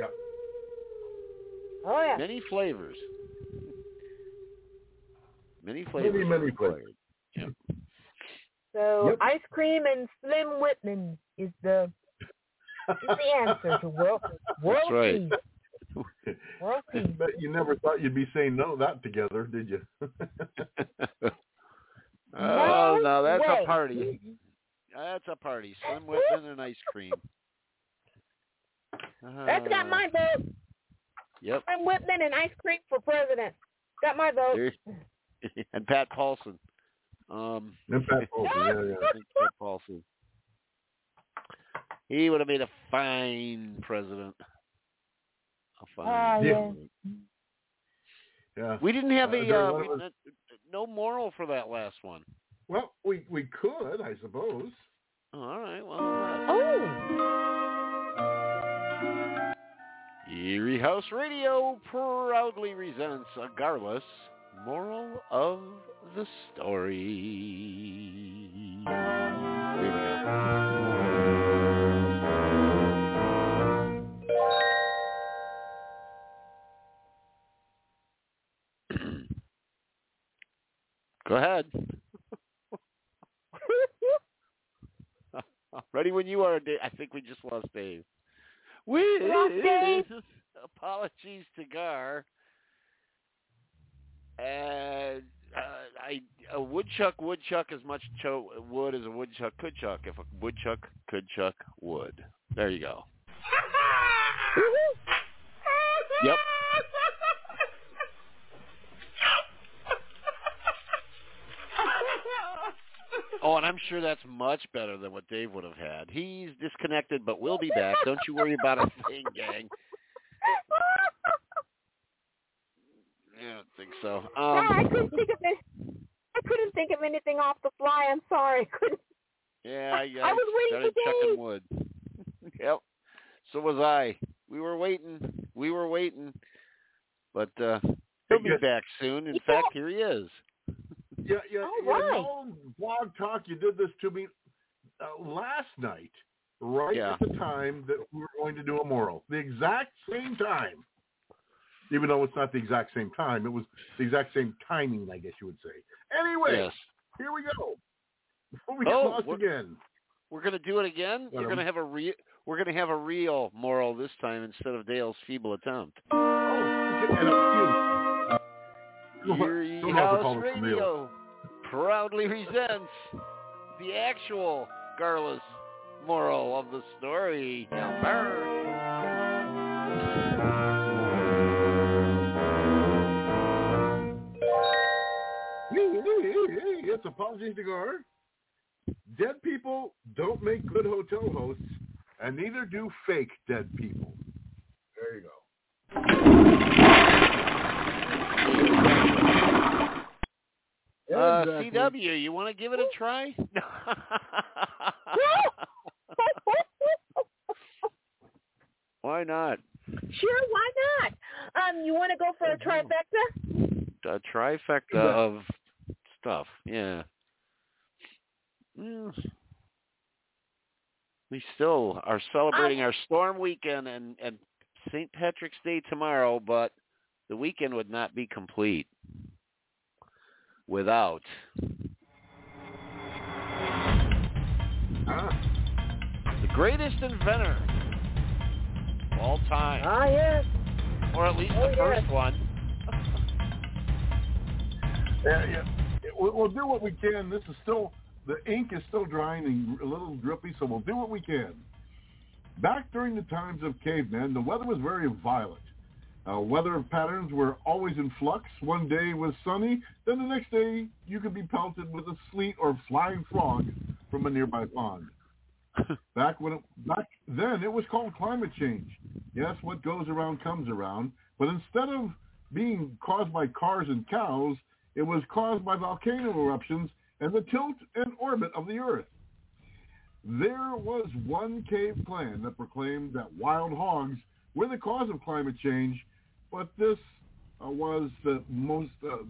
Oh, yeah. Many flavors. Many flavors. Yep. So ice cream and Slim Whitman is the answer to world right. peace. World peace. But you never thought you'd be saying that together, did you? No, that's a party. That's a party. Slim Whitman and ice cream. That's got my vote. Yep. Slim Whitman and ice cream for president. Got my vote. And Pat Paulson. And Pat Paulson, yeah. I think Pat Paulson. He would have made a fine president. Yeah. We didn't have no moral for that last one. Well, we could, I suppose. All right. Well. Erie House Radio proudly resents a garrulous moral of the story. Here we go. Go ahead. Ready when you are, Dave. I think we just lost Dave. Apologies to Gar. And a woodchuck as much wood as a woodchuck could chuck if a woodchuck could chuck wood. There you go. Yep. Oh, and I'm sure that's much better than what Dave would have had. He's disconnected, but we'll be back. Don't you worry about a thing, gang. I don't think so. I couldn't think of anything off the fly. I'm sorry. I couldn't. Yeah, I was waiting for Dave. Chucking wood. Yep. So was I. We were waiting. But he'll be back soon. In fact, here he is. Yeah. No blog talk. You did this to me last night, at the time that we were going to do a moral. The exact same time. Even though it's not the exact same time, it was the exact same timing, I guess you would say. Anyway, Here we go. Before we get lost again. We're going to do it again? We're going to have a real moral this time instead of Dale's feeble attempt. Erie House Radio proudly resents the actual garrulous moral of the story. It's Apologies to Gar. Dead people don't make good hotel hosts, and neither do fake dead people. There you go. CW, you want to give it a try? Why not? Sure, why not? You want to go for a trifecta? A trifecta of stuff, yeah. We still are celebrating our storm weekend and St. Patrick's Day tomorrow, but the weekend would not be complete without the greatest inventor all time. Ah, yes. Or at least the first one. Yeah. We'll do what we can. This is still, the ink is still drying and a little drippy, so we'll do what we can. Back during the times of cavemen, the weather was very violent. Weather patterns were always in flux. One day was sunny, then the next day you could be pelted with a sleet or flying frog from a nearby pond. Back then, it was called climate change. Yes, what goes around comes around, but instead of being caused by cars and cows, it was caused by volcano eruptions and the tilt and orbit of the Earth. There was one cave clan that proclaimed that wild hogs were the cause of climate change, but this was the most.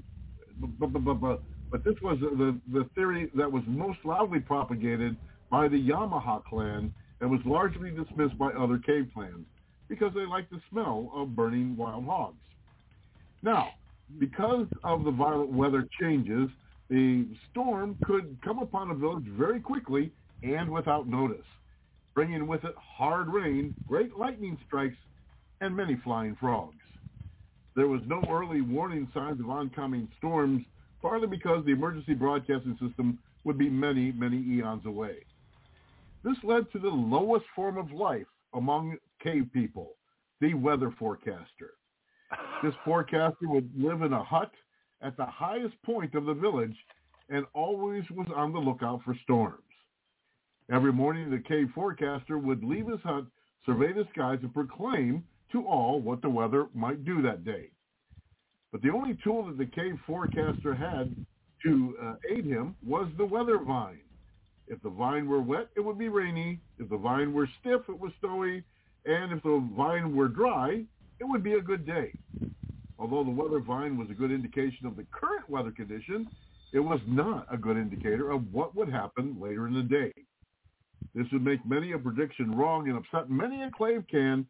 But this was the theory that was most loudly propagated by the Yamaha clan and was largely dismissed by other cave clans because they liked the smell of burning wild hogs. Now, because of the violent weather changes, the storm could come upon a village very quickly and without notice, bringing with it hard rain, great lightning strikes, and many flying frogs. There was no early warning signs of oncoming storms, partly because the emergency broadcasting system would be many, many eons away. This led to the lowest form of life among cave people, the weather forecaster. This forecaster would live in a hut at the highest point of the village and always was on the lookout for storms. Every morning, the cave forecaster would leave his hut, survey the skies, and proclaim to all what the weather might do that day. But the only tool that the cave forecaster had to aid him was the weather vine. If the vine were wet, it would be rainy. If the vine were stiff, it was snowy. And if the vine were dry, it would be a good day. Although the weather vine was a good indication of the current weather condition, it was not a good indicator of what would happen later in the day. This would make many a prediction wrong and upset many a cave clan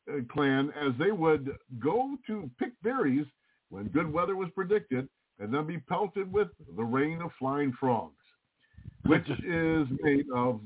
as they would go to pick berries when good weather was predicted and then be pelted with the rain of flying frogs, which made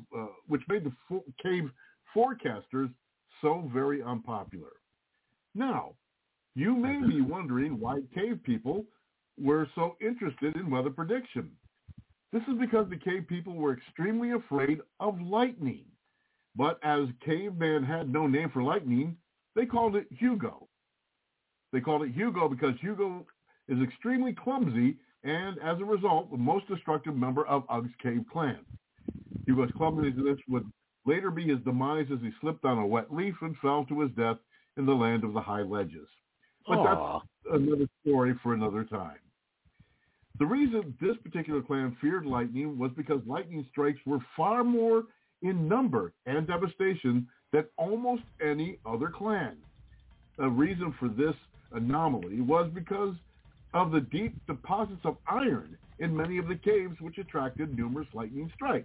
the cave forecasters so very unpopular. Now, you may be wondering why cave people were so interested in weather prediction. This is because the cave people were extremely afraid of lightning. But as caveman had no name for lightning, they called it Hugo. They called it Hugo because Hugo is extremely clumsy and, as a result, the most destructive member of Ugg's cave clan. Hugo's clumsiness would later be his demise as he slipped on a wet leaf and fell to his death in the land of the high ledges. But that's another story for another time. The reason this particular clan feared lightning was because lightning strikes were far more in number and devastation than almost any other clan. A reason for this anomaly was because of the deep deposits of iron in many of the caves, which attracted numerous lightning strikes.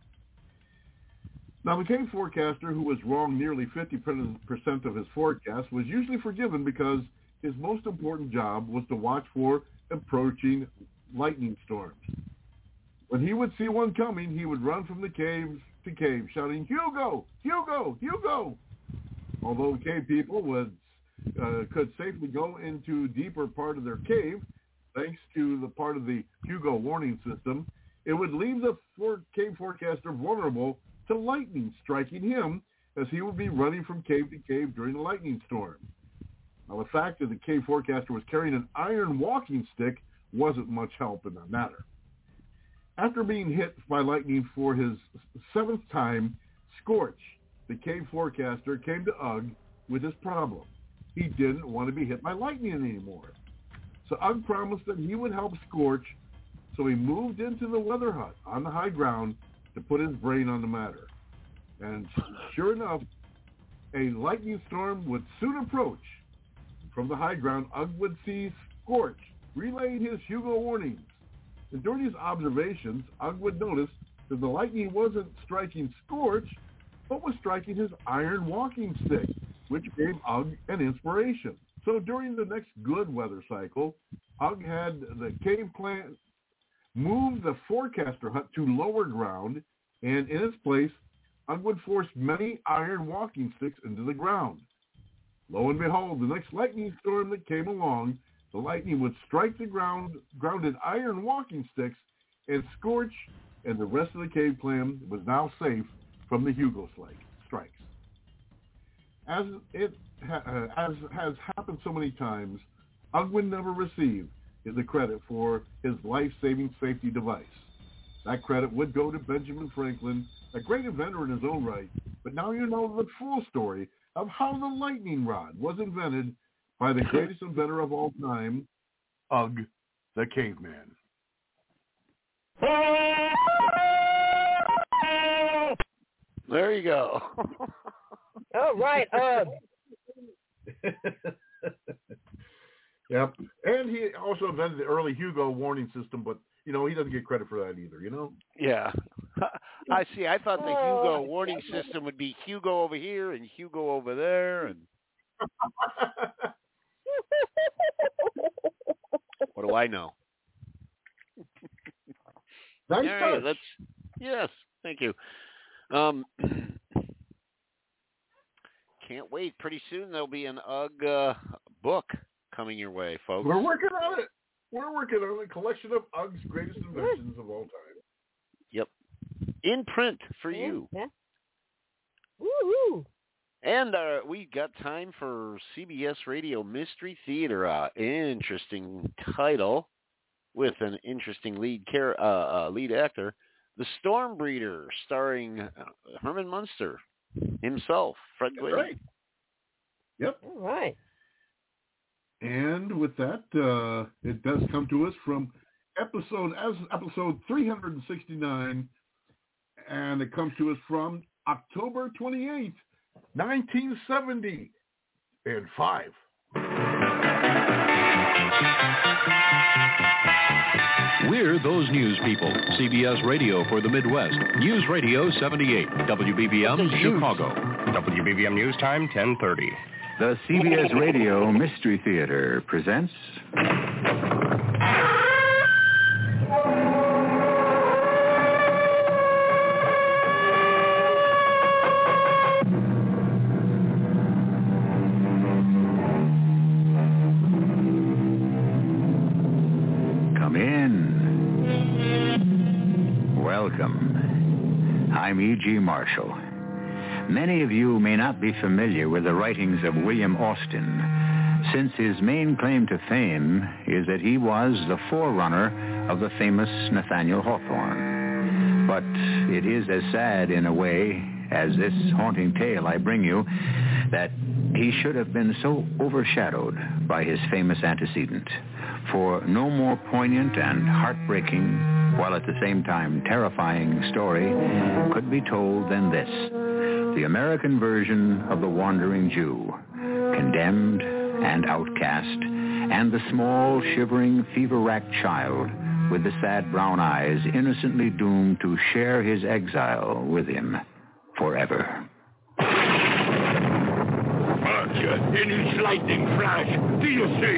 Now, the cave forecaster, who was wrong nearly 50% of his forecast, was usually forgiven because his most important job was to watch for approaching lightning storms. When he would see one coming, he would run from the cave to cave, shouting, "Hugo! Hugo! Hugo!" Although cave people could safely go into deeper part of their cave, thanks to the part of the Hugo warning system, it would leave the cave forecaster vulnerable to lightning striking him as he would be running from cave to cave during a lightning storm. Now, the fact that the cave forecaster was carrying an iron walking stick wasn't much help in the matter. After being hit by lightning for his 7th time, Scorch, the cave forecaster, came to Ugg with his problem. He didn't want to be hit by lightning anymore. So Ugg promised that he would help Scorch, so he moved into the weather hut on the high ground to put his brain on the matter. And sure enough, a lightning storm would soon approach. From the high ground, Ugg would see Scorch relaying his Hugo warnings. And during his observations, Ugg would notice that the lightning wasn't striking Scorch, but was striking his iron walking stick, which gave Ugg an inspiration. So during the next good weather cycle, Ugg had the cave clan move the forecaster hut to lower ground, and in its place, Ugg would force many iron walking sticks into the ground. Lo and behold, the next lightning storm that came along, the lightning would strike the grounded iron walking sticks and scorch, and the rest of the cave clan was now safe from the Hugo strikes. As has happened so many times, Ugg would never receive the credit for his life-saving safety device. That credit would go to Benjamin Franklin, a great inventor in his own right, but now you know the full story of how the lightning rod was invented by the greatest inventor of all time, Ugg the Caveman. There you go. All right, Ugg. Yep. And he also invented the early Hugo warning system, but, he doesn't get credit for that either, Yeah. I see. I thought the Hugo warning system would be Hugo over here and Hugo over there. And what do I know? Nice touch. Right, yes, thank you. Can't wait. Pretty soon there'll be an Ugg book coming your way, folks. We're working on it. We're working on a collection of Ugg's greatest inventions of all time. Yep. In print for you. Yeah. Woo-hoo. And we got time for CBS Radio Mystery Theater. Interesting title with an interesting lead actor. The Storm Breeder, starring Herman Munster himself, Fred Gwynne. Right. Yep. All right. And with that, it does come to us from episode 369, and it comes to us from October 28th, 1975. We're those news people. CBS Radio for the Midwest. News Radio 78. WBBM Chicago. WBBM News Time 10:30. The CBS Radio Mystery Theater presents... Come in. Welcome. I'm E.G. Marshall. Many of you may not be familiar with the writings of William Austin, since his main claim to fame is that he was the forerunner of the famous Nathaniel Hawthorne. But it is as sad in a way as this haunting tale I bring you that he should have been so overshadowed by his famous antecedent. For no more poignant and heartbreaking, while at the same time terrifying story could be told than this. The American version of the Wandering Jew, condemned and outcast, and the small, shivering, fever-racked child with the sad brown eyes innocently doomed to share his exile with him forever. Archer, in his lightning flash, do you see?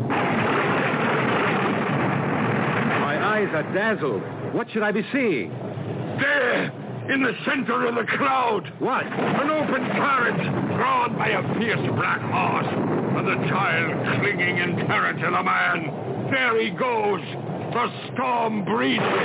My eyes are dazzled. What should I be seeing? There! In the center of the cloud. What? An open carriage drawn by a fierce black horse, and the child clinging in terror to the man. There he goes, the Storm Breeder.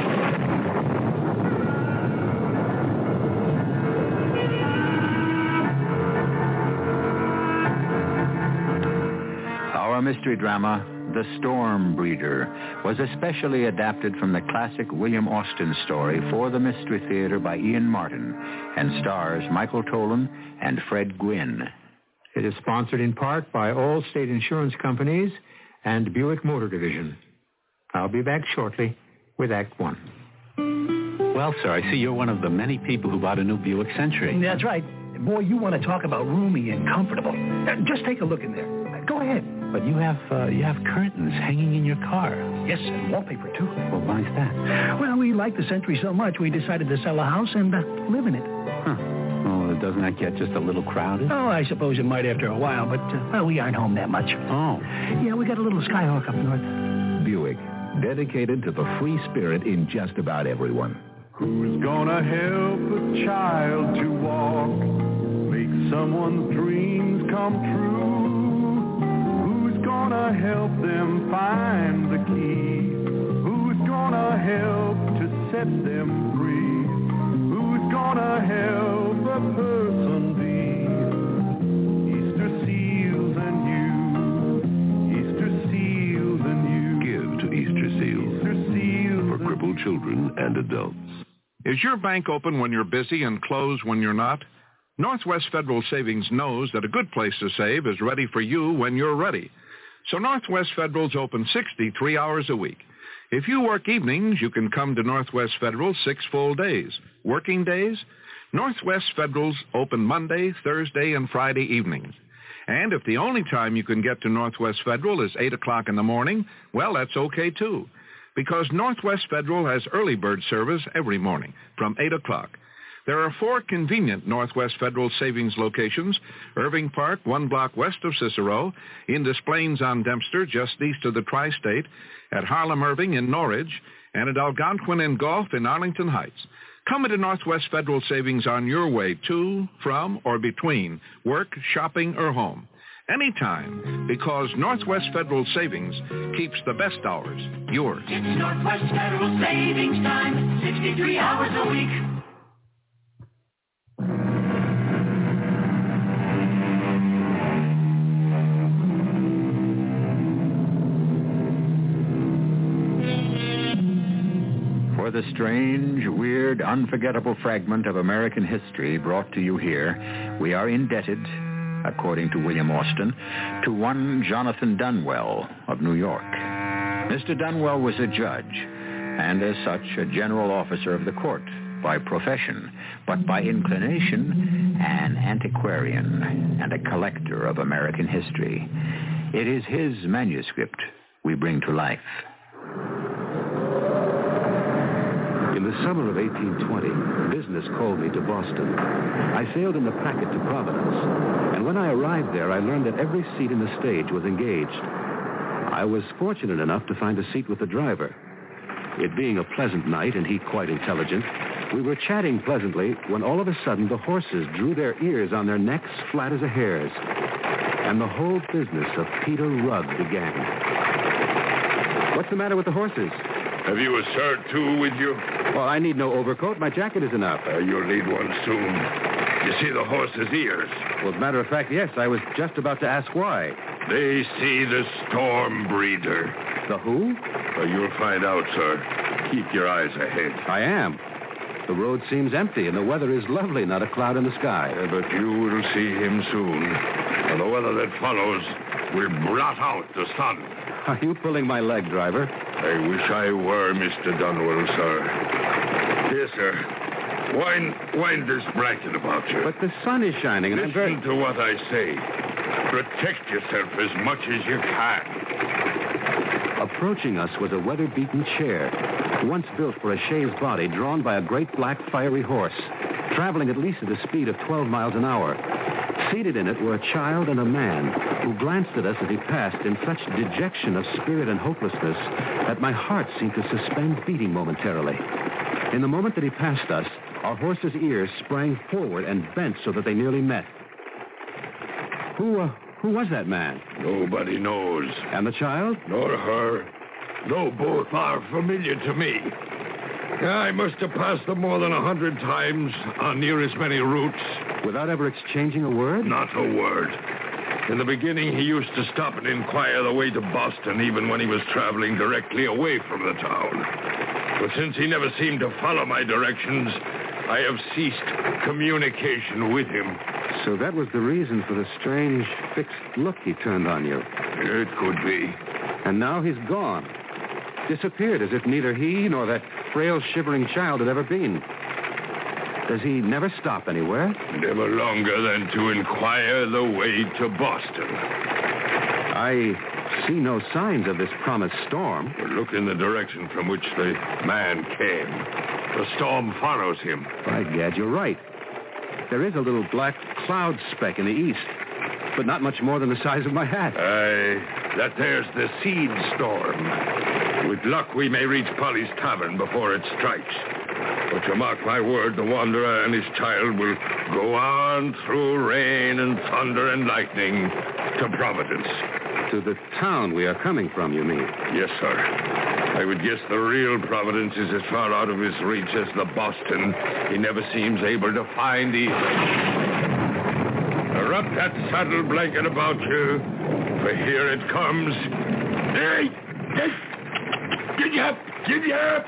Our mystery drama, The Storm Breeder, was especially adapted from the classic William Austin story for the Mystery Theater by Ian Martin and stars Michael Tolan and Fred Gwynne. It is sponsored in part by all state insurance companies and Buick Motor Division. I'll be back shortly with Act One. Well, sir, I see you're one of the many people who bought a new Buick Century. That's right. Boy, you want to talk about roomy and comfortable. Just take a look in there. Go ahead. But you have curtains hanging in your car. Yes, and wallpaper, too. Well, why's that? Well, we like the Century so much, we decided to sell a house and live in it. Huh. Well, doesn't that get just a little crowded? Oh, I suppose it might after a while, but, we aren't home that much. Oh. Yeah, we got a little Skyhawk up north. Buick, dedicated to the free spirit in just about everyone. Who's gonna help a child to walk? make someone's dreams come true? Who's gonna help them find the key? Who's gonna help to set them free? Who's gonna help a person be? Easter seals and you. Easter seals and you. Give to Easter Seals. Easter seals for crippled children and adults. Is your bank open when you're busy and closed when you're not? Northwest Federal Savings knows that a good place to save is ready for you when you're ready. So Northwest Federal's open 63 hours a week. If you work evenings, you can come to Northwest Federal 6 full days. Working days? Northwest Federal's open Monday, Thursday, and Friday evenings. And if the only time you can get to Northwest Federal is 8 o'clock in the morning, well, that's okay too. Because Northwest Federal has early bird service every morning from 8 o'clock. There are 4 convenient Northwest Federal Savings locations: Irving Park, 1 block west of Cicero, in Des Plaines on Dempster, just east of the Tri-State, at Harlem Irving in Norridge, and at Algonquin and Gulf in Arlington Heights. Come into Northwest Federal Savings on your way to, from, or between work, shopping, or home. Anytime, because Northwest Federal Savings keeps the best hours yours. It's Northwest Federal Savings time, 63 hours a week. For the strange, weird, unforgettable fragment of American history brought to you here, we are indebted, according to William Austin, to one Jonathan Dunwell of New York. Mr. Dunwell was a judge, and as such, a general officer of the court by profession, but by inclination, an antiquarian and a collector of American history. It is his manuscript we bring to life. In the summer of 1820, business called me to Boston. I sailed in the Packet to Providence, and when I arrived there, I learned that every seat in the stage was engaged. I was fortunate enough to find a seat with the driver. It being a pleasant night and he quite intelligent, we were chatting pleasantly when all of a sudden the horses drew their ears on their necks flat as a hare's, and the whole business of Peter Rugg began. What's the matter with the horses? Have you a shirt, too, with you? Well, I need no overcoat. My jacket is enough. You'll need one soon. You see the horse's ears? Well, as a matter of fact, yes. I was just about to ask why. They see the storm breeder. The who? Well, you'll find out, sir. Keep your eyes ahead. I am. The road seems empty, and the weather is lovely, not a cloud in the sky. But you will see him soon. And the weather that follows will blot out the sun. Are you pulling my leg, driver? I wish I were, Mr. Dunwell, sir. Here, sir. Wind this blanket about you. But the sun is shining, and Listen to what I say. Protect yourself as much as you can. Approaching us was a weather-beaten chair, once built for a chaise body drawn by a great black fiery horse, traveling at least at a speed of 12 miles an hour. Seated in it were a child and a man who glanced at us as he passed in such dejection of spirit and hopelessness that my heart seemed to suspend beating momentarily. In the moment that he passed us, our horse's ears sprang forward and bent so that they nearly met. Who was that man? Nobody knows. And the child? Nor her. Though both are familiar to me. I must have passed them more than 100 times on near as many routes. Without ever exchanging a word? Not a word. In the beginning, he used to stop and inquire the way to Boston, even when he was traveling directly away from the town. But since he never seemed to follow my directions, I have ceased communication with him. So that was the reason for the strange, fixed look he turned on you. It could be. And now he's gone. Disappeared as if neither he nor that frail, shivering child had ever been. Does he never stop anywhere? Never longer than to inquire the way to Boston. I see no signs of this promised storm. But look in the direction from which the man came. The storm follows him. By gad, you're right. There is a little black cloud speck in the east, but not much more than the size of my hat. Aye, that there's the seed storm. With luck, we may reach Polly's Tavern before it strikes. But you mark my word, the wanderer and his child will go on through rain and thunder and lightning to Providence. To the town we are coming from, you mean? Yes, sir. I would guess the real Providence is as far out of his reach as the Boston he never seems able to find either. Wrap that saddle blanket about you, for here it comes. Hey! Giddy up! Giddy up!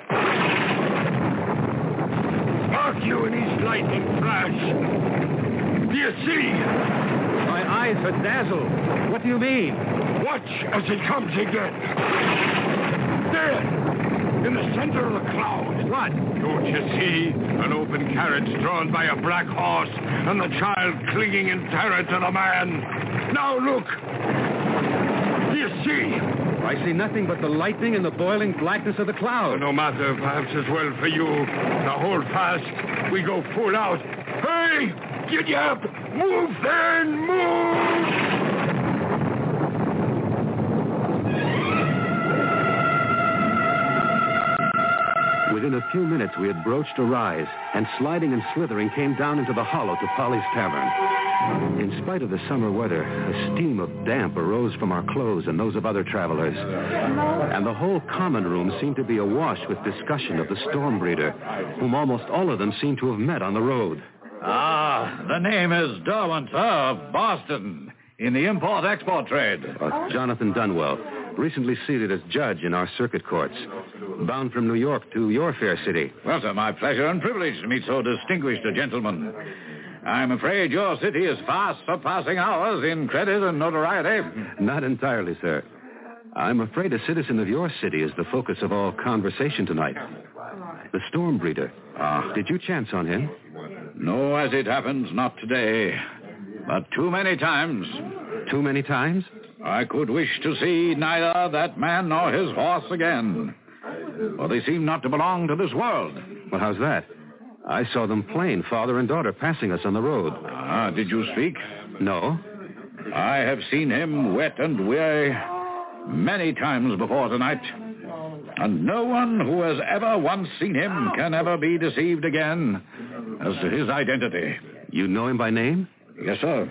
Mark you in his lightning flash. Do you see? My eyes are dazzled. What do you mean? Watch as he comes again. There! In the center of the cloud. What? Don't you see? An open carriage drawn by a black horse and the child clinging in terror to the man. Now look. Do you see? I see nothing but the lightning and the boiling blackness of the cloud. No matter, perhaps as well for you. Now hold fast. We go full out. Hey! Get up! Move then! Move! Within a few minutes, we had broached a rise, and sliding and slithering came down into the hollow to Polly's Tavern. In spite of the summer weather, a steam of damp arose from our clothes and those of other travelers. And the whole common room seemed to be awash with discussion of the storm breeder, whom almost all of them seemed to have met on the road. The name is Derwent, sir, of Boston, in the import-export trade. Jonathan Dunwell, recently seated as judge in our circuit courts, bound from New York to your fair city. Well, sir, my pleasure and privilege to meet so distinguished a gentleman. I'm afraid your city is fast surpassing ours in credit and notoriety. Not entirely, sir. I'm afraid a citizen of your city is the focus of all conversation tonight. The storm breeder. Did you chance on him? No, as it happens, not today. But too many times. Too many times? I could wish to see neither that man nor his horse again. For they seem not to belong to this world. Well, how's that? I saw them plain, father and daughter, passing us on the road. Did you speak? No. I have seen him wet and weary many times before tonight. And no one who has ever once seen him can ever be deceived again as to his identity. You know him by name? Yes, sir.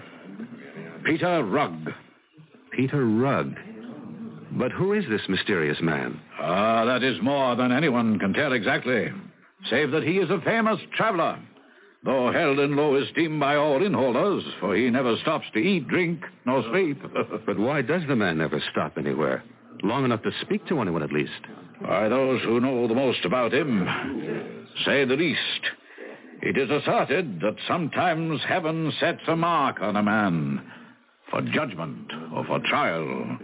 Peter Rugg. Peter Rugg. But who is this mysterious man? That is more than anyone can tell exactly, save that he is a famous traveler, though held in low esteem by all innholders, for he never stops to eat, drink, nor sleep. But why does the man never stop anywhere? Long enough to speak to anyone, at least. Why, those who know the most about him say the least. It is asserted that sometimes heaven sets a mark on a man for judgment or for trial.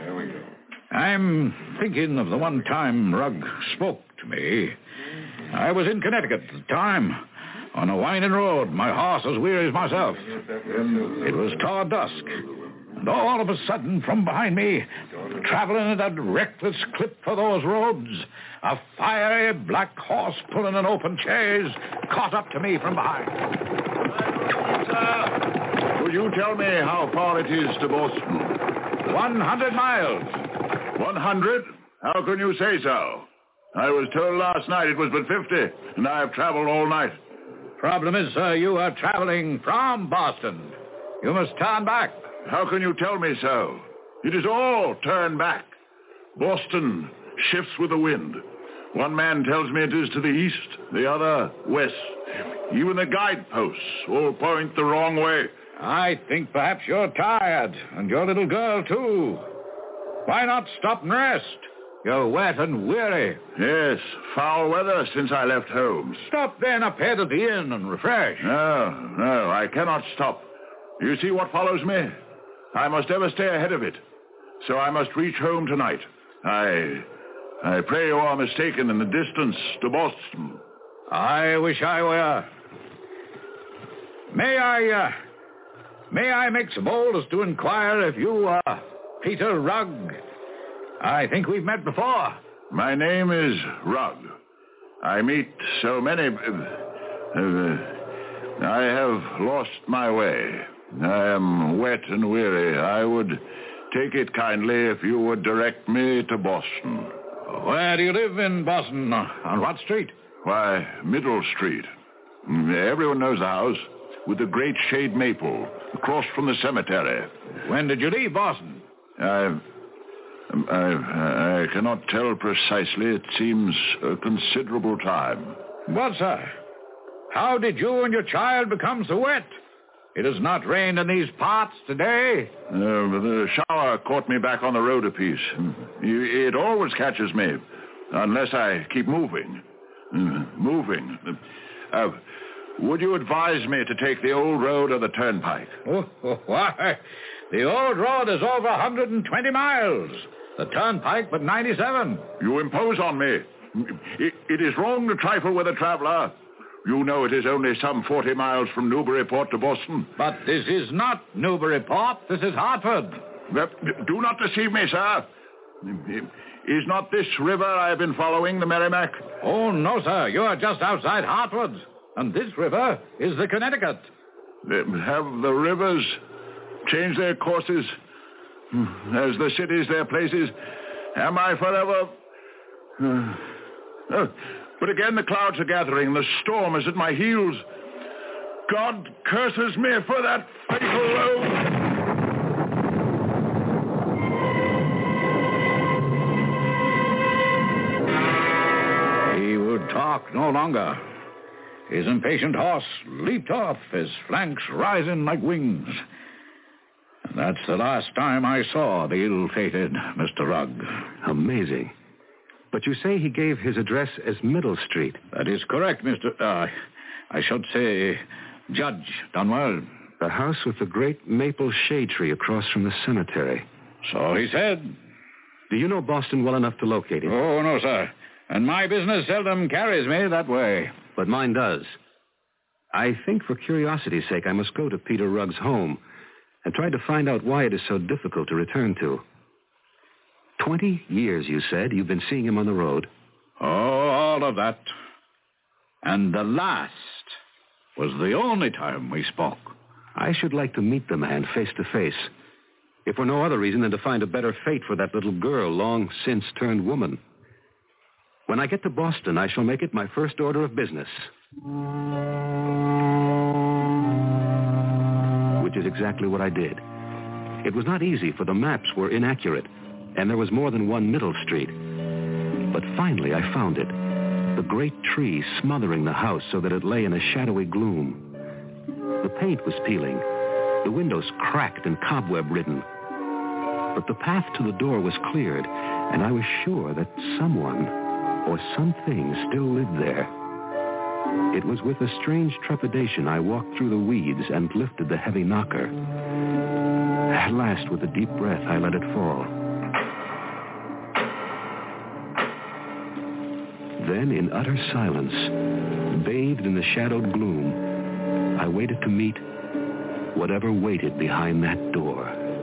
I'm thinking of the one time Rugg spoke to me. I was in Connecticut at the time, on a winding road, my horse as weary as myself. It was toward dusk, and all of a sudden, from behind me, traveling at a reckless clip for those roads, a fiery black horse pulling an open chaise caught up to me from behind. Could you tell me how far it is to Boston? 100 miles. 100? How can you say so? I was told last night it was but 50, and I have traveled all night. Problem is, sir, you are traveling from Boston. You must turn back. How can you tell me so? It is all turn back. Boston shifts with the wind. One man tells me it is to the east, the other west. Even the guideposts all point the wrong way. I think perhaps you're tired, and your little girl, too. Why not stop and rest? You're wet and weary. Yes, foul weather since I left home. Stop then up here at the inn and refresh. No, I cannot stop. You see what follows me? I must ever stay ahead of it. So I must reach home tonight. I pray you are mistaken in the distance to Boston. I wish I were. May I make so bold as to inquire if you are Peter Rugg? I think we've met before. My name is Rugg. I meet so many... I have lost my way. I am wet and weary. I would take it kindly if you would direct me to Boston. Where do you live in Boston? On what street? Why, Middle Street. Everyone knows the house, with the great shade maple, across from the cemetery. When did you leave Boston? I cannot tell precisely. It seems a considerable time. What, sir? How did you and your child become so wet? It has not rained in these parts today. The shower caught me back on the road a piece. It always catches me, unless I keep moving. Would you advise me to take the old road or the turnpike? Why? The old road is over 120 miles. The turnpike but 97. You impose on me. It is wrong to trifle with a traveler. You know it is only some 40 miles from Newburyport to Boston. But this is not Newburyport. This is Hartford. Do not deceive me, sir. Is not this river I have been following the Merrimack? Oh, no, sir. You are just outside Hartford. And this river is the Connecticut. Have the rivers changed their courses? As the cities their places? Am I forever... But again the clouds are gathering. The storm is at my heels. God curses me for that fatal load. He would talk no longer. His impatient horse leaped off, his flanks rising like wings. And that's the last time I saw the ill-fated Mr. Rugg. Amazing. But you say he gave his address as Middle Street. That is correct, I should say, Judge Dunwell. The house with the great maple shade tree across from the cemetery. So he said. Do you know Boston well enough to locate him? Oh, no, sir. And my business seldom carries me that way. But mine does. I think for curiosity's sake I must go to Peter Rugg's home and try to find out why it is so difficult to return to. 20 years, you said, you've been seeing him on the road. Oh, all of that. And the last was the only time we spoke. I should like to meet the man face to face, if for no other reason than to find a better fate for that little girl long since turned woman. When I get to Boston, I shall make it my first order of business. Which is exactly what I did. It was not easy, for the maps were inaccurate, and there was more than one Middle Street. But finally I found it. The great tree smothering the house so that it lay in a shadowy gloom. The paint was peeling. The windows cracked and cobweb-ridden. But the path to the door was cleared, and I was sure that someone or something still lived there. It was with a strange trepidation I walked through the weeds and lifted the heavy knocker. At last, with a deep breath, I let it fall. Then, in utter silence, bathed in the shadowed gloom, I waited to meet whatever waited behind that door.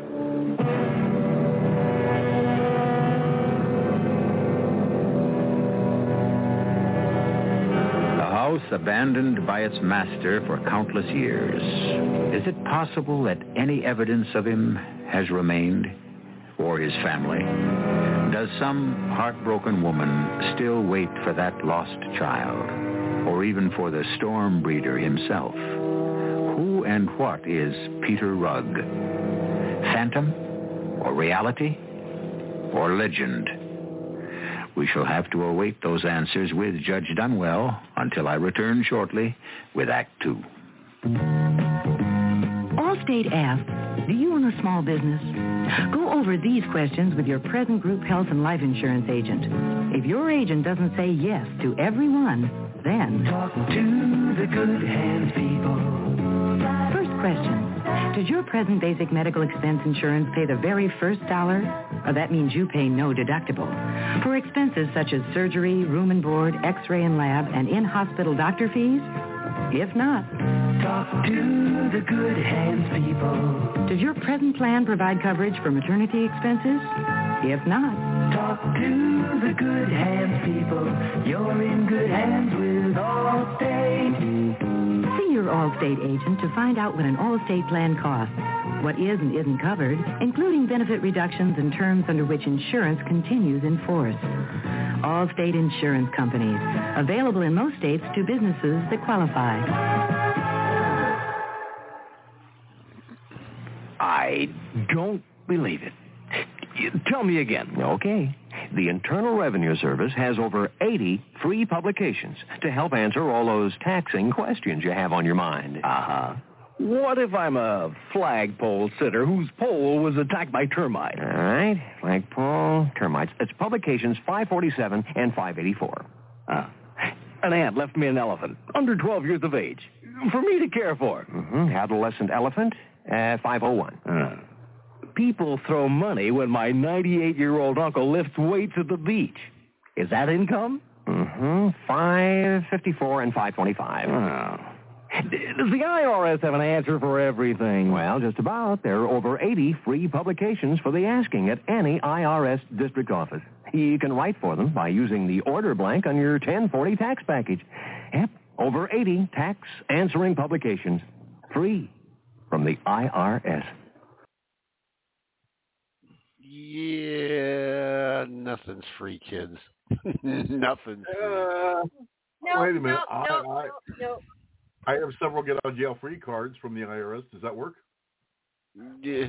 The house abandoned by its master for countless years. Is it possible that any evidence of him has remained, or his family? Does some heartbroken woman still wait for that lost child, or even for the storm breeder himself? Who and what is Peter Rugg? Phantom, or reality, or legend? We shall have to await those answers with Judge Dunwell until I return shortly with Act 2. Allstate asks, do you own a small business? Go over these questions with your present group health and life insurance agent. If your agent doesn't say yes to every one, then... Talk to the good hands people. First question. Does your present basic medical expense insurance pay the very first dollar? Or that means you pay no deductible. For expenses such as surgery, room and board, x-ray and lab, and in-hospital doctor fees? If not, talk to the good hands people. Does your present plan provide coverage for maternity expenses? If not, talk to the good hands people. You're in good hands with Allstate. See your Allstate agent to find out what an Allstate plan costs, what is and isn't covered, including benefit reductions and terms under which insurance continues in force. Allstate Insurance Companies. Available in most states to businesses that qualify. I don't believe it. Tell me again. Okay. The Internal Revenue Service has over 80 free publications to help answer all those taxing questions you have on your mind. Uh-huh. What if I'm a flagpole sitter whose pole was attacked by termites? All right. Flagpole, termites. It's publications 547 and 584. An ant left me an elephant, under 12 years of age, for me to care for. Mm-hmm. Adolescent elephant, 501. People throw money when my 98-year-old uncle lifts weights at the beach. Is that income? Mm-hmm. 554 and 525. Oh. Does the IRS have an answer for everything? Well, just about. There are over 80 free publications for the asking at any IRS district office. You can write for them by using the order blank on your 1040 tax package. Yep, over 80 tax answering publications. Free from the IRS. Yeah, nothing's free, kids. Nothing's free. Wait a minute. No. I have several get-out-of-jail-free cards from the IRS. Does that work? Yeah.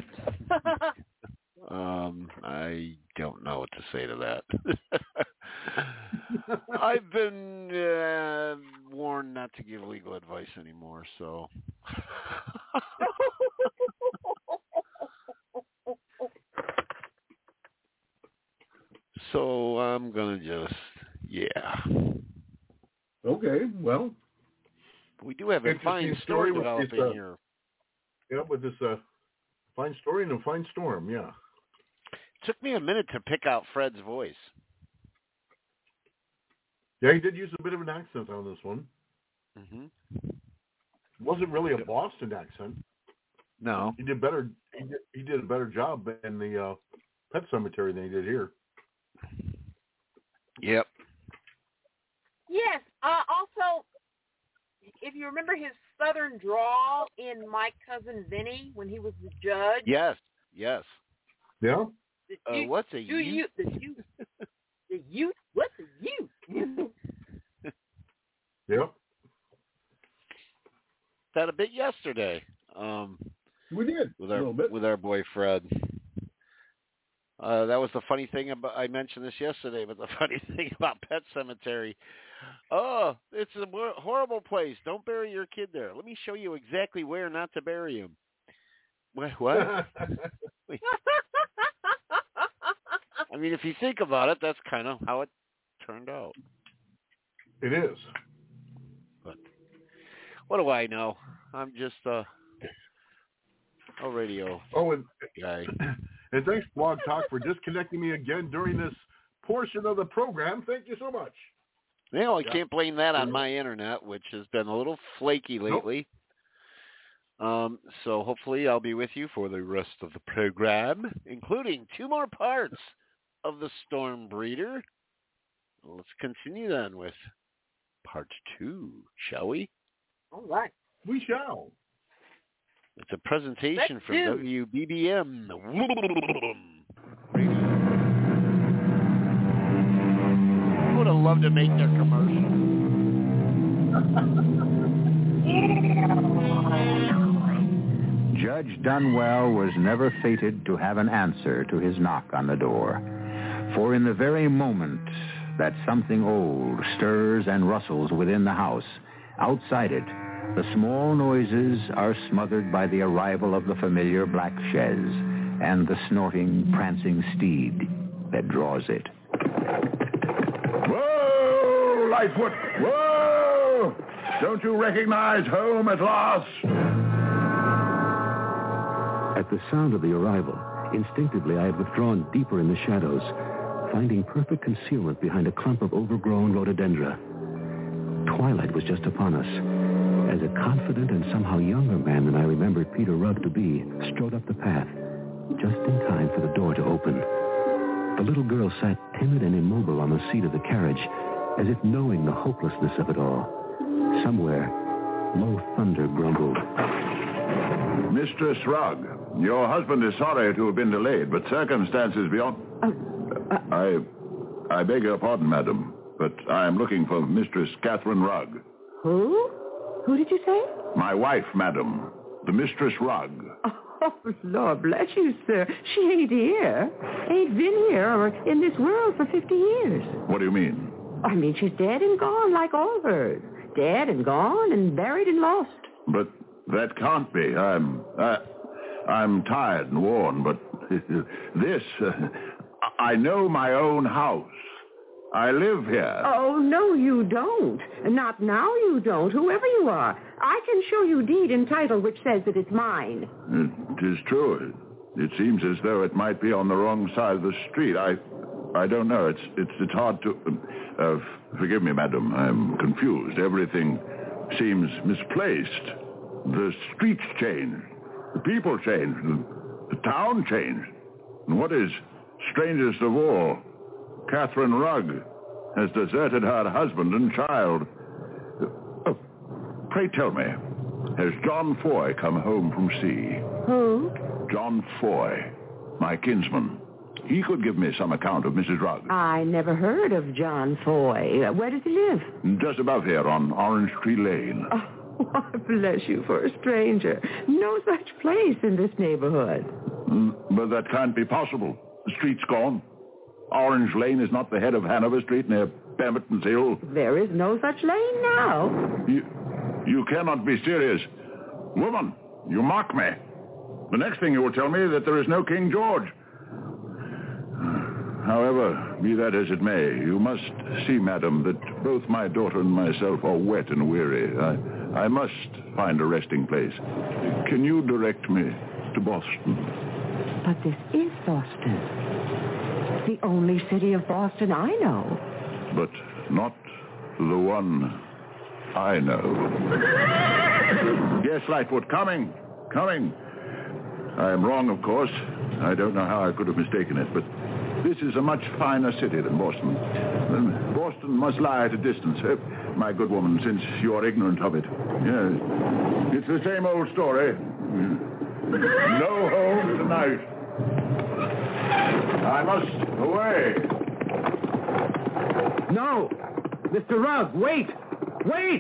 I don't know what to say to that. I've been warned not to give legal advice anymore, so... So I'm going to just, Okay, well. We do have a fine story developing here. Yeah, with this fine story and a fine storm, yeah. It took me a minute to pick out Fred's voice. Yeah, he did use a bit of an accent on this one. Mm-hmm. It wasn't really a Boston accent. No. He did better. He did a better job in the Pet Cemetery than he did here. Yep. Yes. Also, if you remember his southern drawl in My Cousin Vinny when he was the judge. Yes. Yeah. What's a youth? The youth. What's a youth? Yep. That a bit yesterday. We did with our boy Fred. That was the funny thing about. I mentioned this yesterday, but the funny thing about Pet Cemetery. Oh, it's a horrible place. Don't bury your kid there. Let me show you exactly where not to bury him. What? I mean, if you think about it, that's kind of how it turned out. It is. But what do I know? I'm just a radio guy. And thanks, Blog Talk, for disconnecting me again during this portion of the program. Thank you so much. I can't blame that on my internet, which has been a little flaky lately. Nope. So hopefully I'll be with you for the rest of the program, including 2 more parts of the Storm Breeder. Let's continue then with part 2, shall we? All right. We shall. It's a presentation from WBBM. I would have loved to make their commercial. Judge Dunwell was never fated to have an answer to his knock on the door. For in the very moment that something old stirs and rustles within the house, outside it, the small noises are smothered by the arrival of the familiar black chaise and the snorting, prancing steed that draws it. Whoa, Lightfoot! Whoa! Don't you recognize home at last? At the sound of the arrival, instinctively I had withdrawn deeper in the shadows, finding perfect concealment behind a clump of overgrown rhododendra. Twilight was just upon us, as a confident and somehow younger man than I remembered Peter Rugg to be strode up the path, just in time for the door to open. The little girl sat timid and immobile on the seat of the carriage, as if knowing the hopelessness of it all. Somewhere, low thunder grumbled. Mistress Rugg, your husband is sorry to have been delayed, but circumstances beyond... I beg your pardon, madam, but I am looking for Mistress Catherine Rugg. Who? Who did you say? My wife, madam. The Mistress Rugg. Oh, Lord bless you, sir. She ain't here. Ain't been here or in this world for 50 years. What do you mean? I mean, she's dead and gone like all hers. Dead and gone and buried and lost. But that can't be. I'm tired and worn, but this... I know my own house. I live here. Oh, no, you don't. Not now you don't, whoever you are. I can show you deed and title which says that it's mine. It is true. It seems as though it might be on the wrong side of the street. I don't know. It's hard to... forgive me, madam. I'm confused. Everything seems misplaced. The streets changed. The people changed. The town changed. And what is strangest of all, Catherine Rugg has deserted her husband and child. Pray tell me, has John Foy come home from sea? Who? John Foy, my kinsman. He could give me some account of Mrs. Rugg. I never heard of John Foy. Where does he live? Just above here on Orange Tree Lane. Oh, bless you for a stranger. No such place in this neighborhood. But that can't be possible. The street's gone. Orange Lane is not the head of Hanover Street near Pemberton's Hill. There is no such lane now. You cannot be serious. Woman, you mock me. The next thing you will tell me is that there is no King George. However, be that as it may, you must see, madam, that both my daughter and myself are wet and weary. I must find a resting place. Can you direct me to Boston? But this is Boston. The only city of Boston I know. But not the one I know. Yes, Lightfoot, coming. I am wrong, of course. I don't know how I could have mistaken it, but this is a much finer city than Boston. Boston must lie at a distance, my good woman, since you are ignorant of it. Yes. It's the same old story. No home tonight. I must away. No! Mr. Rugg, wait! Wait!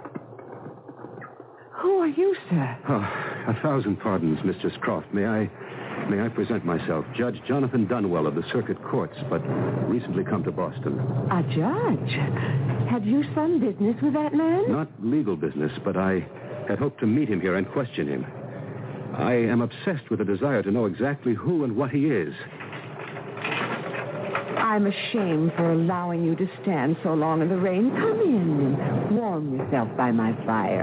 Who are you, sir? Oh, 1,000 pardons, Mistress Croft. May I present myself? Judge Jonathan Dunwell of the Circuit Courts, but recently come to Boston. A judge? Have you some business with that man? Not legal business, but I had hoped to meet him here and question him. I am obsessed with a desire to know exactly who and what he is. I'm ashamed for allowing you to stand so long in the rain. Come in and warm yourself by my fire.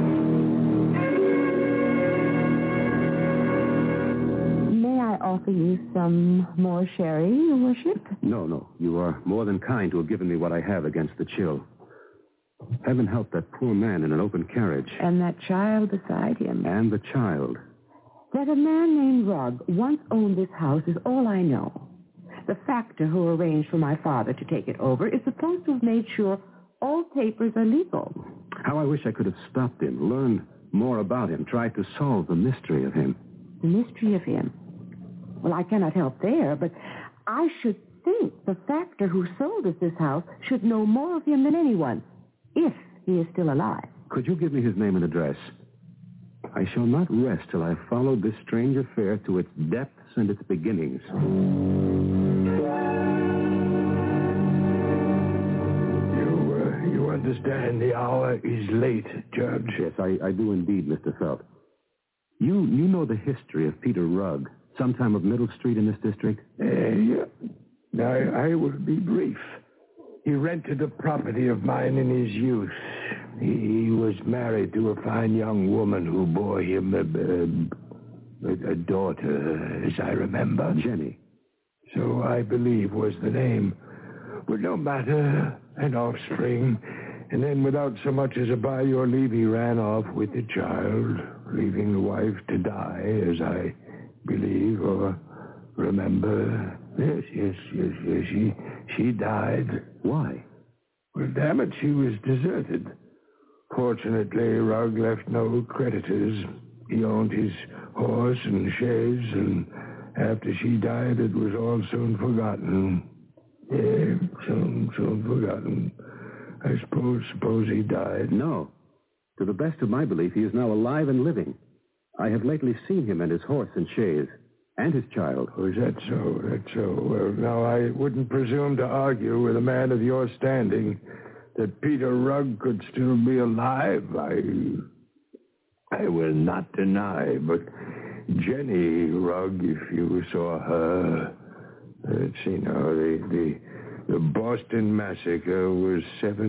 May I offer you some more sherry, Your Worship? No. You are more than kind to have given me what I have against the chill. Heaven help that poor man in an open carriage. And that child beside him. And the child. That a man named Rugg once owned this house is all I know. The factor who arranged for my father to take it over is supposed to have made sure all papers are legal. How I wish I could have stopped him, learned more about him, tried to solve the mystery of him. The mystery of him? Well, I cannot help there, but I should think the factor who sold us this house should know more of him than anyone, if he is still alive. Could you give me his name and address? I shall not rest till I have followed this strange affair to its depths and its beginnings. You understand the hour is late, Judge? Yes, I do indeed, Mr. Felt. You know the history of Peter Rugg, sometime of Middle Street in this district? Yeah. I will be brief. He rented a property of mine in his youth. He was married to a fine young woman who bore him a daughter, as I remember. Jenny. So I believe was the name. But no matter, an offspring. And then without so much as a by your leave, he ran off with the child, leaving the wife to die, as I believe or remember. Yes. She died. Why? Well, damn it, she was deserted. Fortunately, Rugg left no creditors. He owned his horse and chaise, and after she died, it was all soon forgotten. Yeah, soon forgotten. I suppose he died. No. To the best of my belief, he is now alive and living. I have lately seen him and his horse and chaise, and his child. Oh, is that so? That's so. Well, now, I wouldn't presume to argue with a man of your standing that Peter Rugg could still be alive. I will not deny, but Jenny Rugg, if you saw her... Let's see now, the Boston Massacre was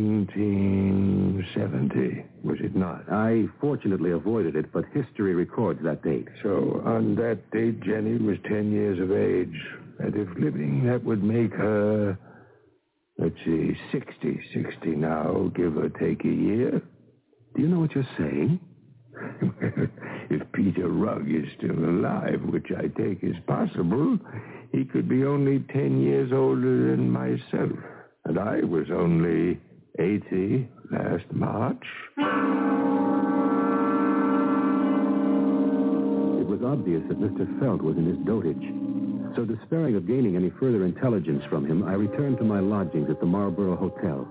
1770, was it not? I fortunately avoided it, but history records that date. So on that date, Jenny was 10 years of age. And if living, that would make her, let's see, 60 now, give or take a year. Do you know what you're saying? If Peter Rugg is still alive, which I take as possible, he could be only 10 years older than myself. And I was only 80 last March. It was obvious that Mr. Felt was in his dotage. So despairing of gaining any further intelligence from him, I returned to my lodgings at the Marlborough Hotel.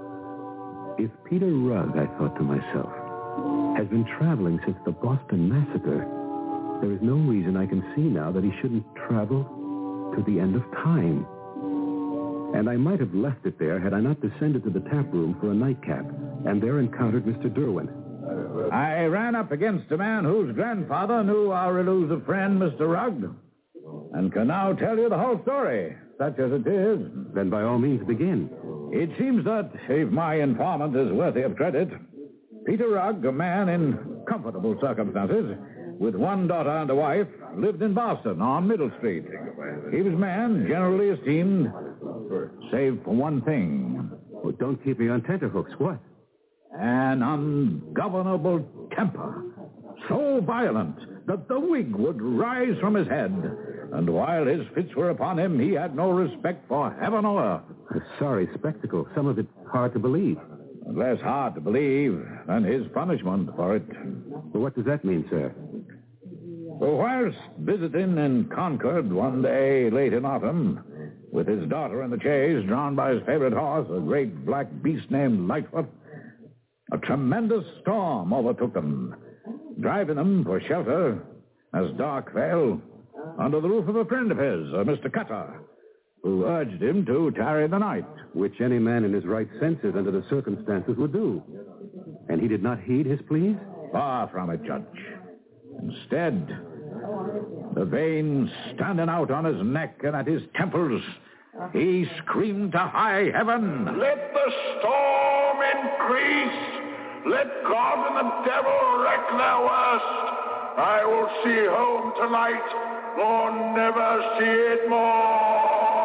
If Peter Rugg, I thought to myself, has been traveling since the Boston Massacre, there is no reason I can see now that he shouldn't travel to the end of time. And I might have left it there had I not descended to the tap room for a nightcap, and there encountered Mr. Derwin. I ran up against a man whose grandfather knew our elusive friend, Mr. Rugg, and can now tell you the whole story, such as it is. Then by all means begin. It seems that, if my informant is worthy of credit, Peter Rugg, a man in comfortable circumstances, with one daughter and a wife, lived in Boston on Middle Street. He was a man generally esteemed, save for one thing. Well, don't keep me on tenterhooks. What? An ungovernable temper, so violent that the wig would rise from his head, and while his fits were upon him, he had no respect for heaven or earth. A sorry spectacle, some of it hard to believe. Less hard to believe than his punishment for it. Well, what does that mean, sir? Well, whilst visiting in Concord one day late in autumn, with his daughter in the chaise, drawn by his favorite horse, a great black beast named Lightfoot, a tremendous storm overtook them, driving them for shelter as dark fell under the roof of a friend of his, Mr. Cutter, who urged him to tarry the night. Which any man in his right senses under the circumstances would do. And he did not heed his pleas? Far from it, Judge. Instead, the veins standing out on his neck and at his temples, he screamed to high heaven, "Let the storm increase! Let God and the devil wreak their worst! I will see home tonight, nor never see it more!"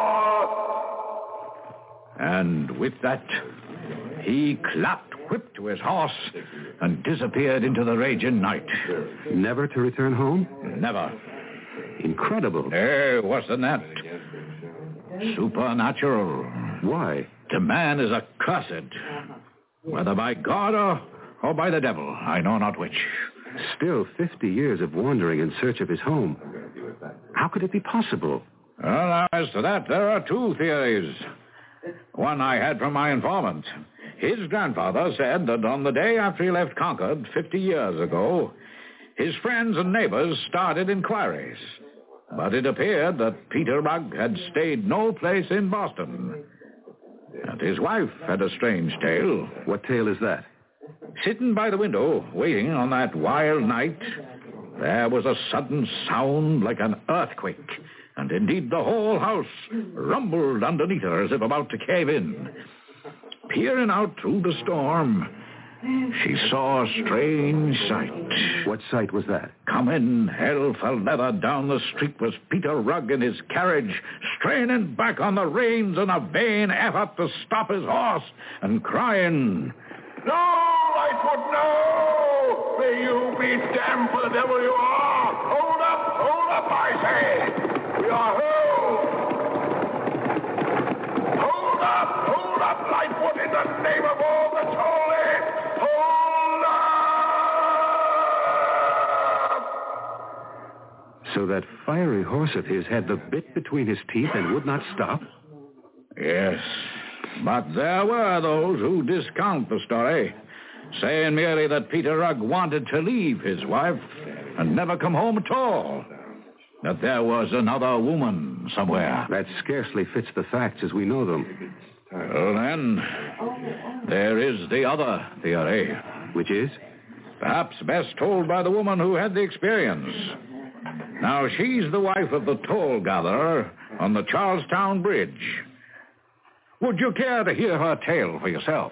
And with that, he clapped whip to his horse and disappeared into the raging night. Never to return home? Never. Incredible. Worse than that. Supernatural. Why? The man is accursed. Whether by God or by the devil, I know not which. Still 50 years of wandering in search of his home. How could it be possible? Well, as to that, there are two theories. One I had from my informant. His grandfather said that on the day after he left Concord 50 years ago, his friends and neighbors started inquiries. But it appeared that Peter Rugg had stayed no place in Boston. And his wife had a strange tale. What tale is that? Sitting by the window, waiting on that wild night, there was a sudden sound like an earthquake. And indeed the whole house rumbled underneath her as if about to cave in. Peering out through the storm, she saw a strange sight. What sight was that? Coming hell for leather down the street was Peter Rugg in his carriage, straining back on the reins in a vain effort to stop his horse, and crying, "No, Lightfoot, no! May you be damned for the devil you are! Hold up, I say! We are home! Hold up, Lightfoot, in the name of all that's holy! Hold up!" So that fiery horse of his had the bit between his teeth and would not stop? Yes, but there were those who discount the story, saying merely that Peter Rugg wanted to leave his wife and never come home at all. That there was another woman somewhere. That scarcely fits the facts as we know them. Well, then, there is the other theory. Which is? Perhaps best told by the woman who had the experience. Now, she's the wife of the toll gatherer on the Charlestown Bridge. Would you care to hear her tale for yourself?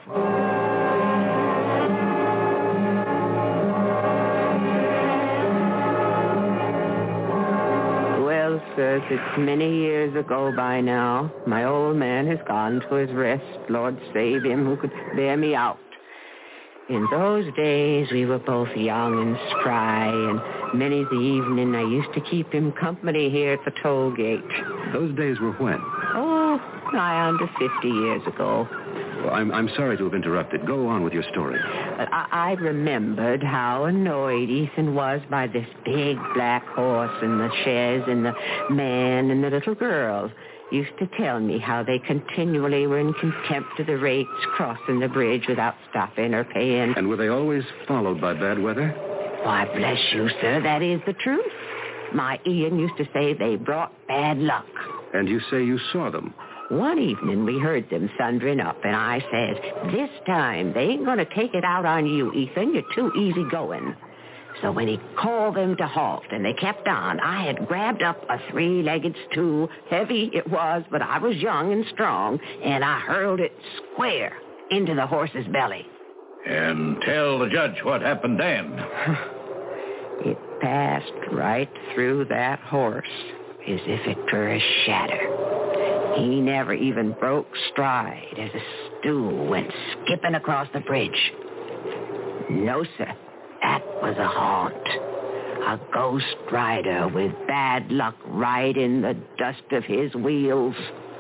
Well, sirs, it's many years ago by now. My old man has gone to his rest. Lord save him who could bear me out. In those days, we were both young and spry, and many the evening I used to keep him company here at the toll gate. Those days were when? Oh, nigh under 50 years ago. Well, I'm sorry to have interrupted. Go on with your story. But I remembered how annoyed Ethan was by this big black horse and the chaise and the man and the little girl. Used to tell me how they continually were in contempt of the rates crossing the bridge without stopping or paying. And were they always followed by bad weather? Why, bless you, sir, that is the truth. My Ian used to say they brought bad luck. And you say you saw them? One evening we heard them thundering up, and I says, this time they ain't going to take it out on you, Ethan. You're too easy going. So when he called them to halt and they kept on, I had grabbed up a three-legged stool. Heavy it was, but I was young and strong, and I hurled it square into the horse's belly. And tell the judge what happened then. It passed right through that horse as if it were a shadow. He never even broke stride as the stool went skipping across the bridge. No, sir. That was a haunt. A ghost rider with bad luck riding the dust of his wheels.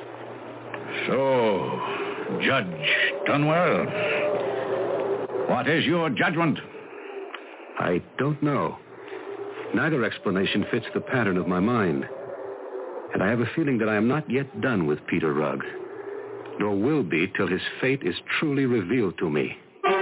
So, Judge Dunwell, what is your judgment? I don't know. Neither explanation fits the pattern of my mind. And I have a feeling that I am not yet done with Peter Rugg, nor will be till his fate is truly revealed to me.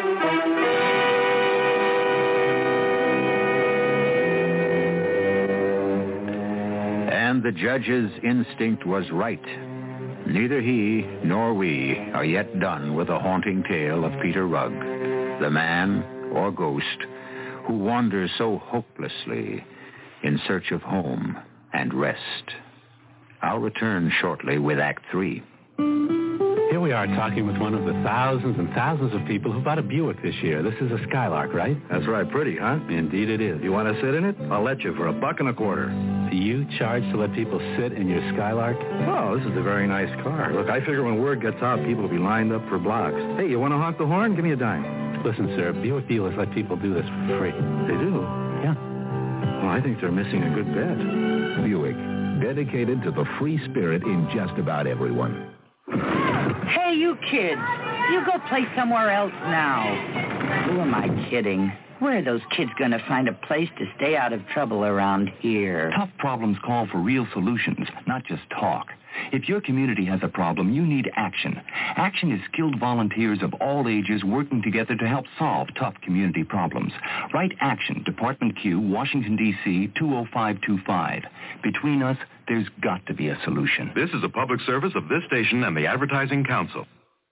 And the judge's instinct was right. Neither he nor we are yet done with the haunting tale of Peter Rugg, the man or ghost who wanders so hopelessly in search of home and rest. I'll return shortly with Act 3. Here we are talking with one of the thousands and thousands of people who bought a Buick this year. This is a Skylark, right? That's right. Pretty, huh? Indeed it is. You want to sit in it? I'll let you for $1.25. Do you charge to let people sit in your Skylark? Oh, this is a very nice car. Look, I figure when word gets out, people will be lined up for blocks. Hey, you want to honk the horn? Give me a dime. Listen, sir, Buick dealers let people do this for free. They do? Yeah. Well, I think they're missing a good bet. Buick, dedicated to the free spirit in just about everyone. Hey, you kids. You go play somewhere else now. Who am I kidding? Where are those kids going to find a place to stay out of trouble around here? Tough problems call for real solutions, not just talk. If your community has a problem, you need action. Action is skilled volunteers of all ages working together to help solve tough community problems. Write Action, Department Q, Washington, D.C., 20525. Between us, there's got to be a solution. This is a public service of this station and the Advertising Council.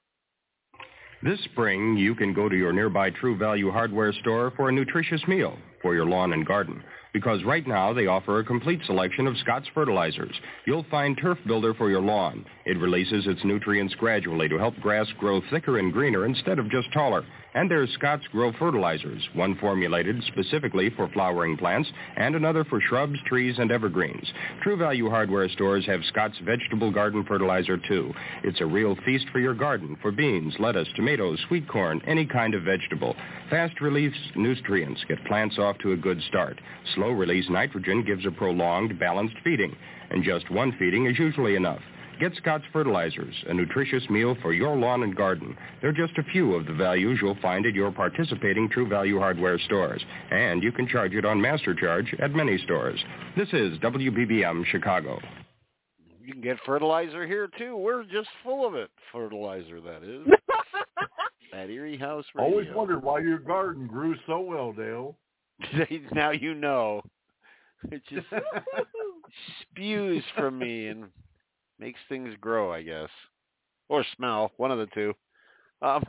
This spring, you can go to your nearby True Value hardware store for a nutritious meal for your lawn and garden. Because right now they offer a complete selection of Scott's fertilizers. You'll find Turf Builder for your lawn. It releases its nutrients gradually to help grass grow thicker and greener instead of just taller. And there's Scott's Grow Fertilizers, one formulated specifically for flowering plants and another for shrubs, trees, and evergreens. True Value hardware stores have Scott's Vegetable Garden Fertilizer, too. It's a real feast for your garden, for beans, lettuce, tomatoes, sweet corn, any kind of vegetable. Fast-release nutrients get plants off to a good start. Slow-release nitrogen gives a prolonged, balanced feeding, and just one feeding is usually enough. Get Scott's Fertilizers, a nutritious meal for your lawn and garden. They're just a few of the values you'll find at your participating True Value hardware stores, and you can charge it on Master Charge at many stores. This is WBBM Chicago. You can get fertilizer here, too. We're just full of it. Fertilizer, that is. At Erie House Radio. Always wondered why your garden grew so well, Dale. Now you know. It just spews from me and makes things grow, I guess. Or smell, one of the two. The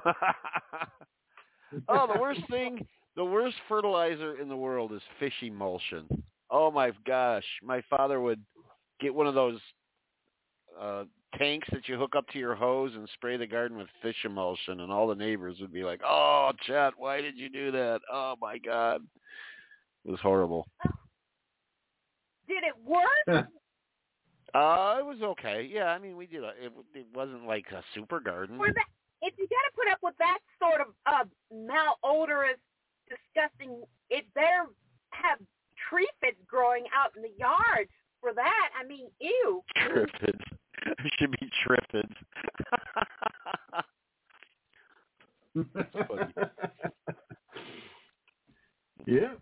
worst fertilizer in the world is fish emulsion. Oh, my gosh. My father would get one of those tanks that you hook up to your hose and spray the garden with fish emulsion, and all the neighbors would be like, "Oh, Chet, why did you do that? Oh, my God." It was horrible. Did it work? It was okay. Yeah, I mean, we did. It wasn't like a super garden. If you got to put up with that sort of malodorous, disgusting, it better have triffids growing out in the yard for that. I mean, ew. Triffids. It should be triffids. That's funny. Yeah.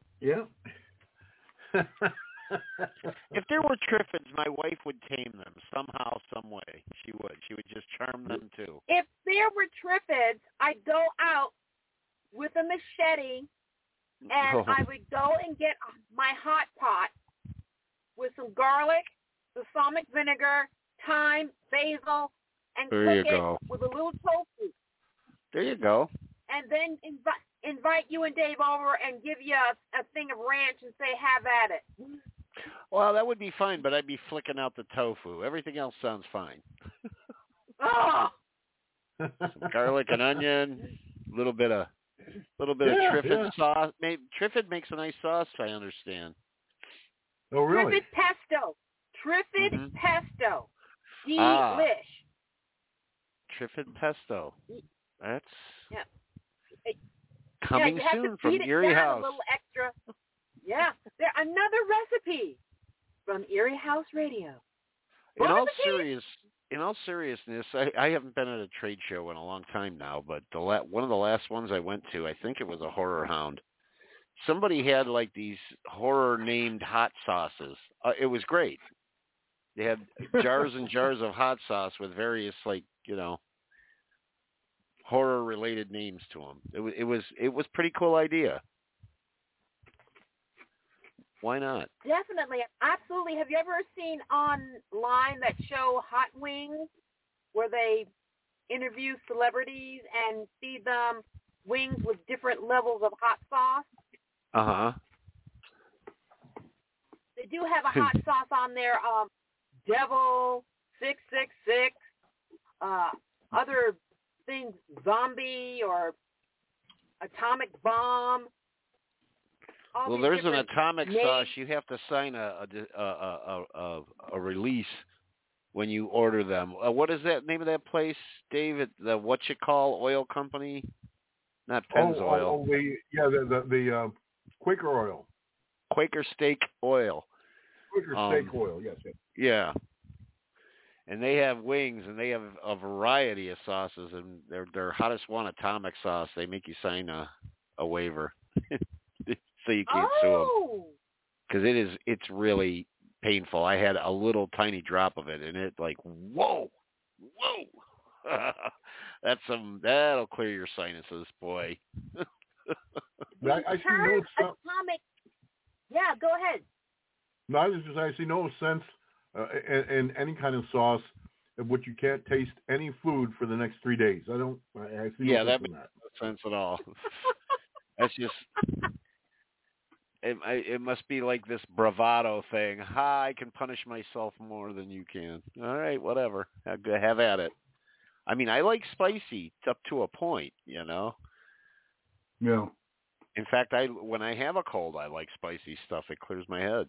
If there were triffids, my wife would tame them somehow, some way. She would. She would just charm them too. If there were triffids, I'd go out with a machete and I would go and get my hot pot with some garlic, balsamic vinegar, thyme, basil, and cook it with a little tofu. There you go. And then invite you and Dave over and give you a thing of ranch and say, have at it. Well, that would be fine, but I'd be flicking out the tofu. Everything else sounds fine. Oh! Some garlic and onion, a little bit of Triffid sauce. Triffid makes a nice sauce, I understand. Oh, really? Triffid pesto. Triffid pesto. Delish. Triffid pesto. That's you coming have soon to from beat it Erie down House. A little extra. Yeah. Another recipe from Erie House Radio. In all seriousness, I haven't been at a trade show in a long time now, but one of the last ones I went to, I think it was a Horror Hound. Somebody had like these horror-named hot sauces. It was great. They had jars and jars of hot sauce with various, horror-related names to them. It was pretty cool idea. Why not? Definitely, absolutely. Have you ever seen online that show Hot Wings, where they interview celebrities and feed them wings with different levels of hot sauce? Uh-huh. They do have a hot sauce on there. Devil, 666, other things, zombie or atomic bomb. Well, there's an atomic sauce. You have to sign a release when you order them. What is that name of that place, David? The oil company? Not Pennzoil. The Quaker oil. Quaker Steak Oil. Quaker Steak Oil, yes. Yeah. And they have wings, and they have a variety of sauces, and their hottest one, atomic sauce. They make you sign a waiver, so you can't sue them. Because it's really painful. I had a little tiny drop of it, and it whoa. That'll clear your sinuses, boy. I see no atomic. Yeah, go ahead. No, I see no sense in any kind of sauce in which you can't taste any food for the next 3 days. I see no that makes no sense at all. That's just. It must be like this bravado thing. I can punish myself more than you can. All right, whatever. Have at it. I mean, I like spicy up to a point, Yeah. In fact, when I have a cold, I like spicy stuff. It clears my head.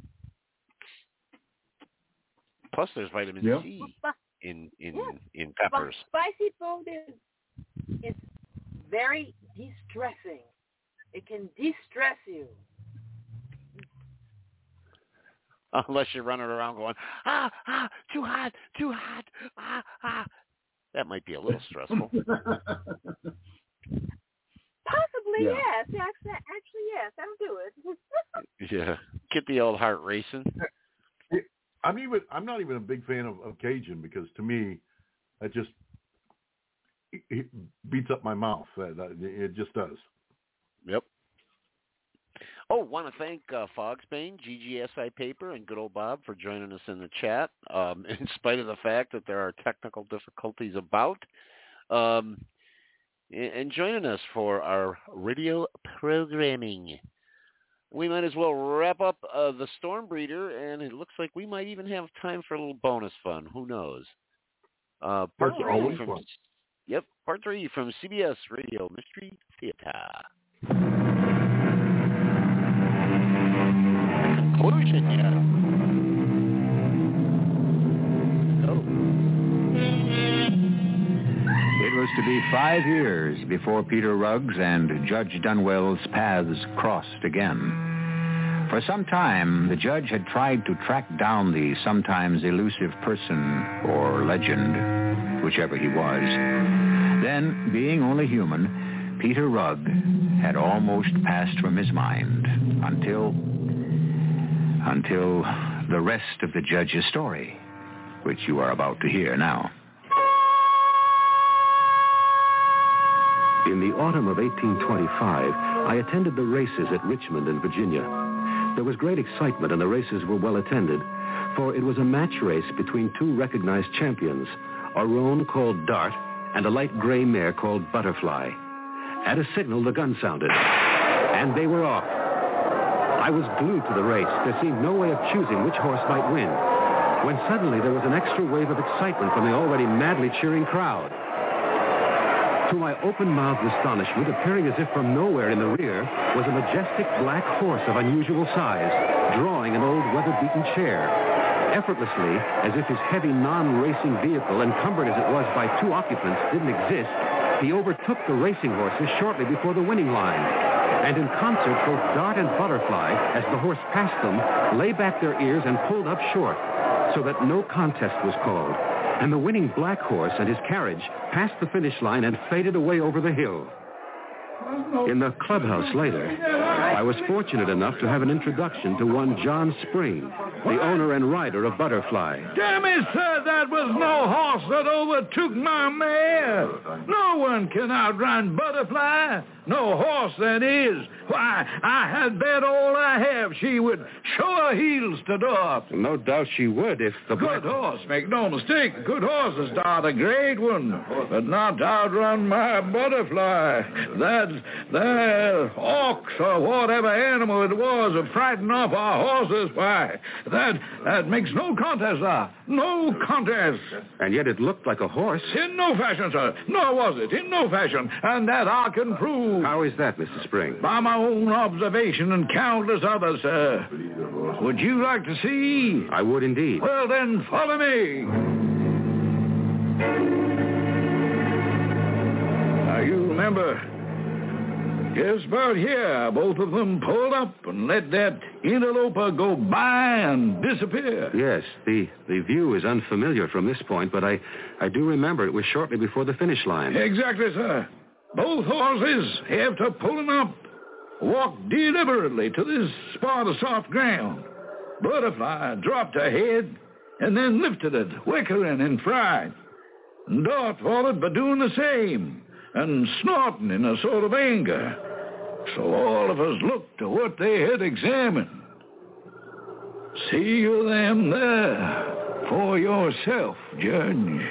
Plus, there's vitamin C in peppers. Spicy food is very de-stressing. It can de-stress you. Unless you're running around going, too hot, That might be a little stressful. Possibly, yes. Actually, yes. That'll do it. Yeah. Get the old heart racing. I'm not even a big fan of Cajun because to me, that just it beats up my mouth. It just does. Yep. Oh, want to thank Fogsbane, GGSI Paper, and good old Bob for joining us in the chat, in spite of the fact that there are technical difficulties about, and joining us for our radio programming. We might as well wrap up the Storm Breeder, and it looks like we might even have time for a little bonus fun. Who knows? Part 3 from fun. Yep, Part 3 from CBS Radio Mystery Theater. Conclusion yet? No. It was to be 5 years before Peter Ruggs and Judge Dunwell's paths crossed again. For some time, the judge had tried to track down the sometimes elusive person or legend, whichever he was. Then, being only human, Peter Rugg had almost passed from his mind until the rest of the judge's story, which you are about to hear now. In the autumn of 1825, I attended the races at Richmond in Virginia. There was great excitement and the races were well attended, for it was a match race between 2 recognized champions, a roan called Dart and a light gray mare called Butterfly. At a signal, the gun sounded, and they were off. I was glued to the race. There seemed no way of choosing which horse might win, when suddenly there was an extra wave of excitement from the already madly cheering crowd. To my open-mouthed astonishment, appearing as if from nowhere in the rear, was a majestic black horse of unusual size, drawing an old weather-beaten chair. Effortlessly, as if his heavy non-racing vehicle, encumbered as it was by 2 occupants, didn't exist, he overtook the racing horses shortly before the winning line. And in concert, both Dart and Butterfly, as the horse passed them, lay back their ears and pulled up short, so that no contest was called. And the winning black horse and his carriage passed the finish line and faded away over the hill. In the clubhouse later, I was fortunate enough to have an introduction to one John Spring, the owner and rider of Butterfly. Damn it, sir, that was no horse that overtook my mare. No one can outrun Butterfly. No horse, that is. Why, I had bet all I have she would show her heels to Dart. No doubt she would if the Good horse, make no mistake. Good horse is Dart, a great one. But not to outrun my Butterfly. That ox or whatever animal it was of frightened off our horses. Why, that makes no contest, sir. No contest. And yet it looked like a horse. In no fashion, sir. Nor was it. In no fashion. And that I can prove. How is that, Mr. Spring? By my own observation and countless others, sir. Would you like to see? I would indeed. Well, then, follow me. Now, you remember, just about here, both of them pulled up and let that interloper go by and disappear. Yes, the view is unfamiliar from this point, but I do remember it was shortly before the finish line. Exactly, sir. Both horses, after pulling up, walked deliberately to this spot of soft ground. Butterfly dropped her head and then lifted it, whickering in fright. Dart followed by doing the same and snorting in a sort of anger. So all of us looked to what they had examined. See you them there for yourself, Judge.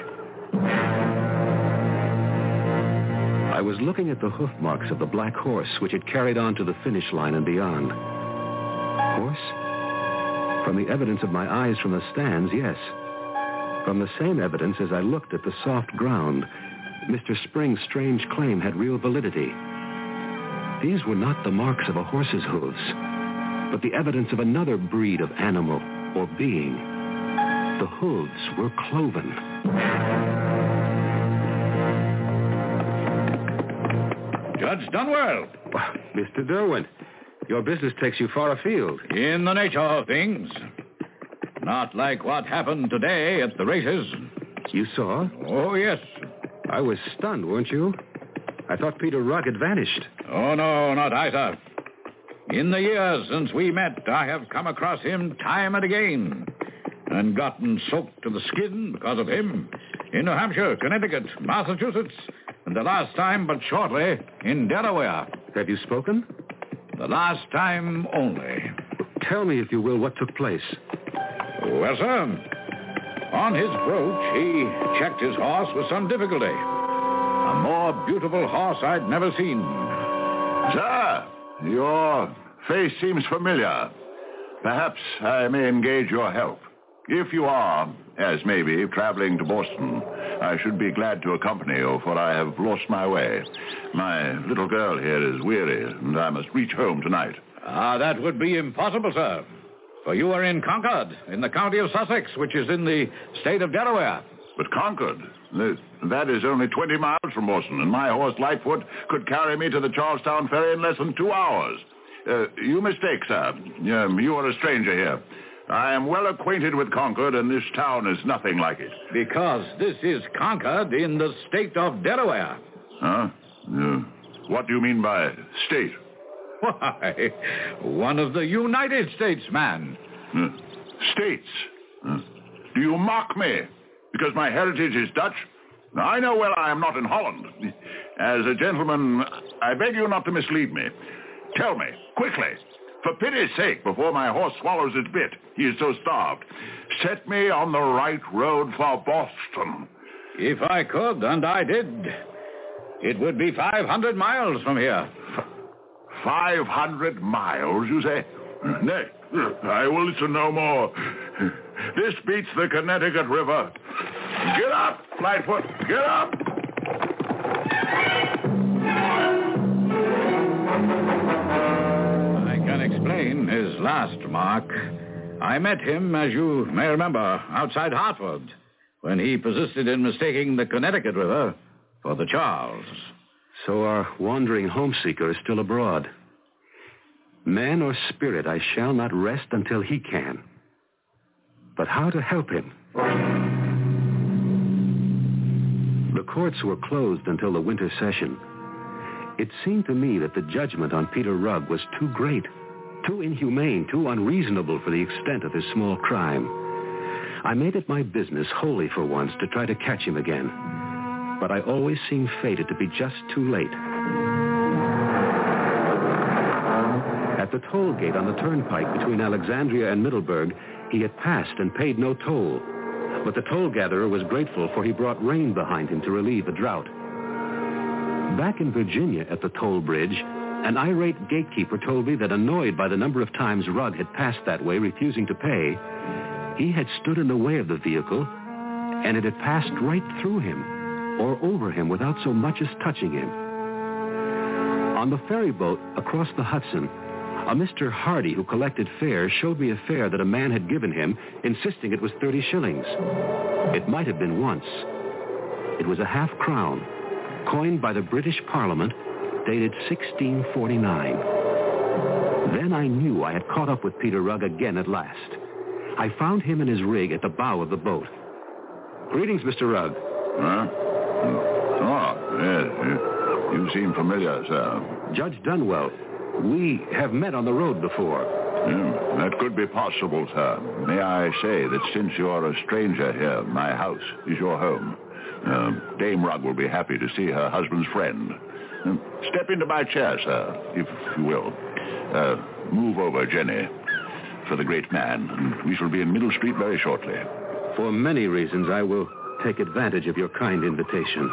I was looking at the hoof marks of the black horse, which had carried on to the finish line and beyond. Horse? From the evidence of my eyes from the stands, yes. From the same evidence as I looked at the soft ground, Mr. Spring's strange claim had real validity. These were not the marks of a horse's hooves, but the evidence of another breed of animal or being. The hooves were cloven. Judge Dunwell. Mr. Derwin, your business takes you far afield. In the nature of things. Not like what happened today at the races. You saw? Oh, yes. I was stunned, weren't you? I thought Peter Rugg had vanished. Oh, no, not I, sir. In the years since we met, I have come across him time and again. and gotten soaked to the skin because of him in New Hampshire, Connecticut, Massachusetts, and the last time but shortly in Delaware. Have you spoken? The last time only. Tell me, if you will, what took place. Well, sir, on his approach, he checked his horse with some difficulty. A more beautiful horse I'd never seen. Sir, your face seems familiar. Perhaps I may engage your help. If you are, as maybe, traveling to Boston, I should be glad to accompany you, for I have lost my way. My little girl here is weary, and I must reach home tonight. That would be impossible, sir. For you are in Concord, in the county of Sussex, which is in the state of Delaware. But Concord? That is only 20 miles from Boston, and my horse Lightfoot could carry me to the Charlestown ferry in less than 2 hours. You mistake, sir. You are a stranger here. I am well acquainted with Concord, and this town is nothing like it. Because this is Concord in the state of Delaware. Huh? What do you mean by state? Why, one of the United States, man. States? Do you mock me? Because my heritage is Dutch? I know well I am not in Holland. As a gentleman, I beg you not to mislead me. Tell me, quickly, for pity's sake, before my horse swallows its bit, he is so starved, set me on the right road for Boston. If I could, and I did, it would be 500 miles from here. 500 miles, you say? Nay, I will listen no more. This beats the Connecticut River. Get up, Lightfoot, get up! I can explain his last remark. I met him, as you may remember, outside Hartford, when he persisted in mistaking the Connecticut River for the Charles. So our wandering homeseeker is still abroad. Man or spirit, I shall not rest until he can. But how to help him? The courts were closed until the winter session. It seemed to me that the judgment on Peter Rugg was too great, too inhumane, too unreasonable for the extent of his small crime. I made it my business, wholly for once, to try to catch him again. But I always seemed fated to be just too late. At the toll gate on the turnpike between Alexandria and Middleburg, he had passed and paid no toll. But the toll gatherer was grateful, for he brought rain behind him to relieve the drought. Back in Virginia at the toll bridge, an irate gatekeeper told me that, annoyed by the number of times Rugg had passed that way refusing to pay, he had stood in the way of the vehicle, and it had passed right through him or over him without so much as touching him. On the ferry boat across the Hudson, a Mr. Hardy who collected fares showed me a fare that a man had given him, insisting it was 30 shillings. It might have been once. It was a half-crown, coined by the British Parliament, dated 1649. Then I knew I had caught up with Peter Rugg again at last. I found him in his rig at the bow of the boat. Greetings, Mr. Rugg. Huh? Oh, yes. You seem familiar, sir. Judge Dunwell. We have met on the road before. That could be possible, sir. May I say that since you're a stranger here, my house is your home. Dame Rugg will be happy to see her husband's friend. Step into my chair, sir, if you will. Move over, Jenny, for the great man, and we shall be in Middle Street very shortly. For many reasons, I will take advantage of your kind invitation.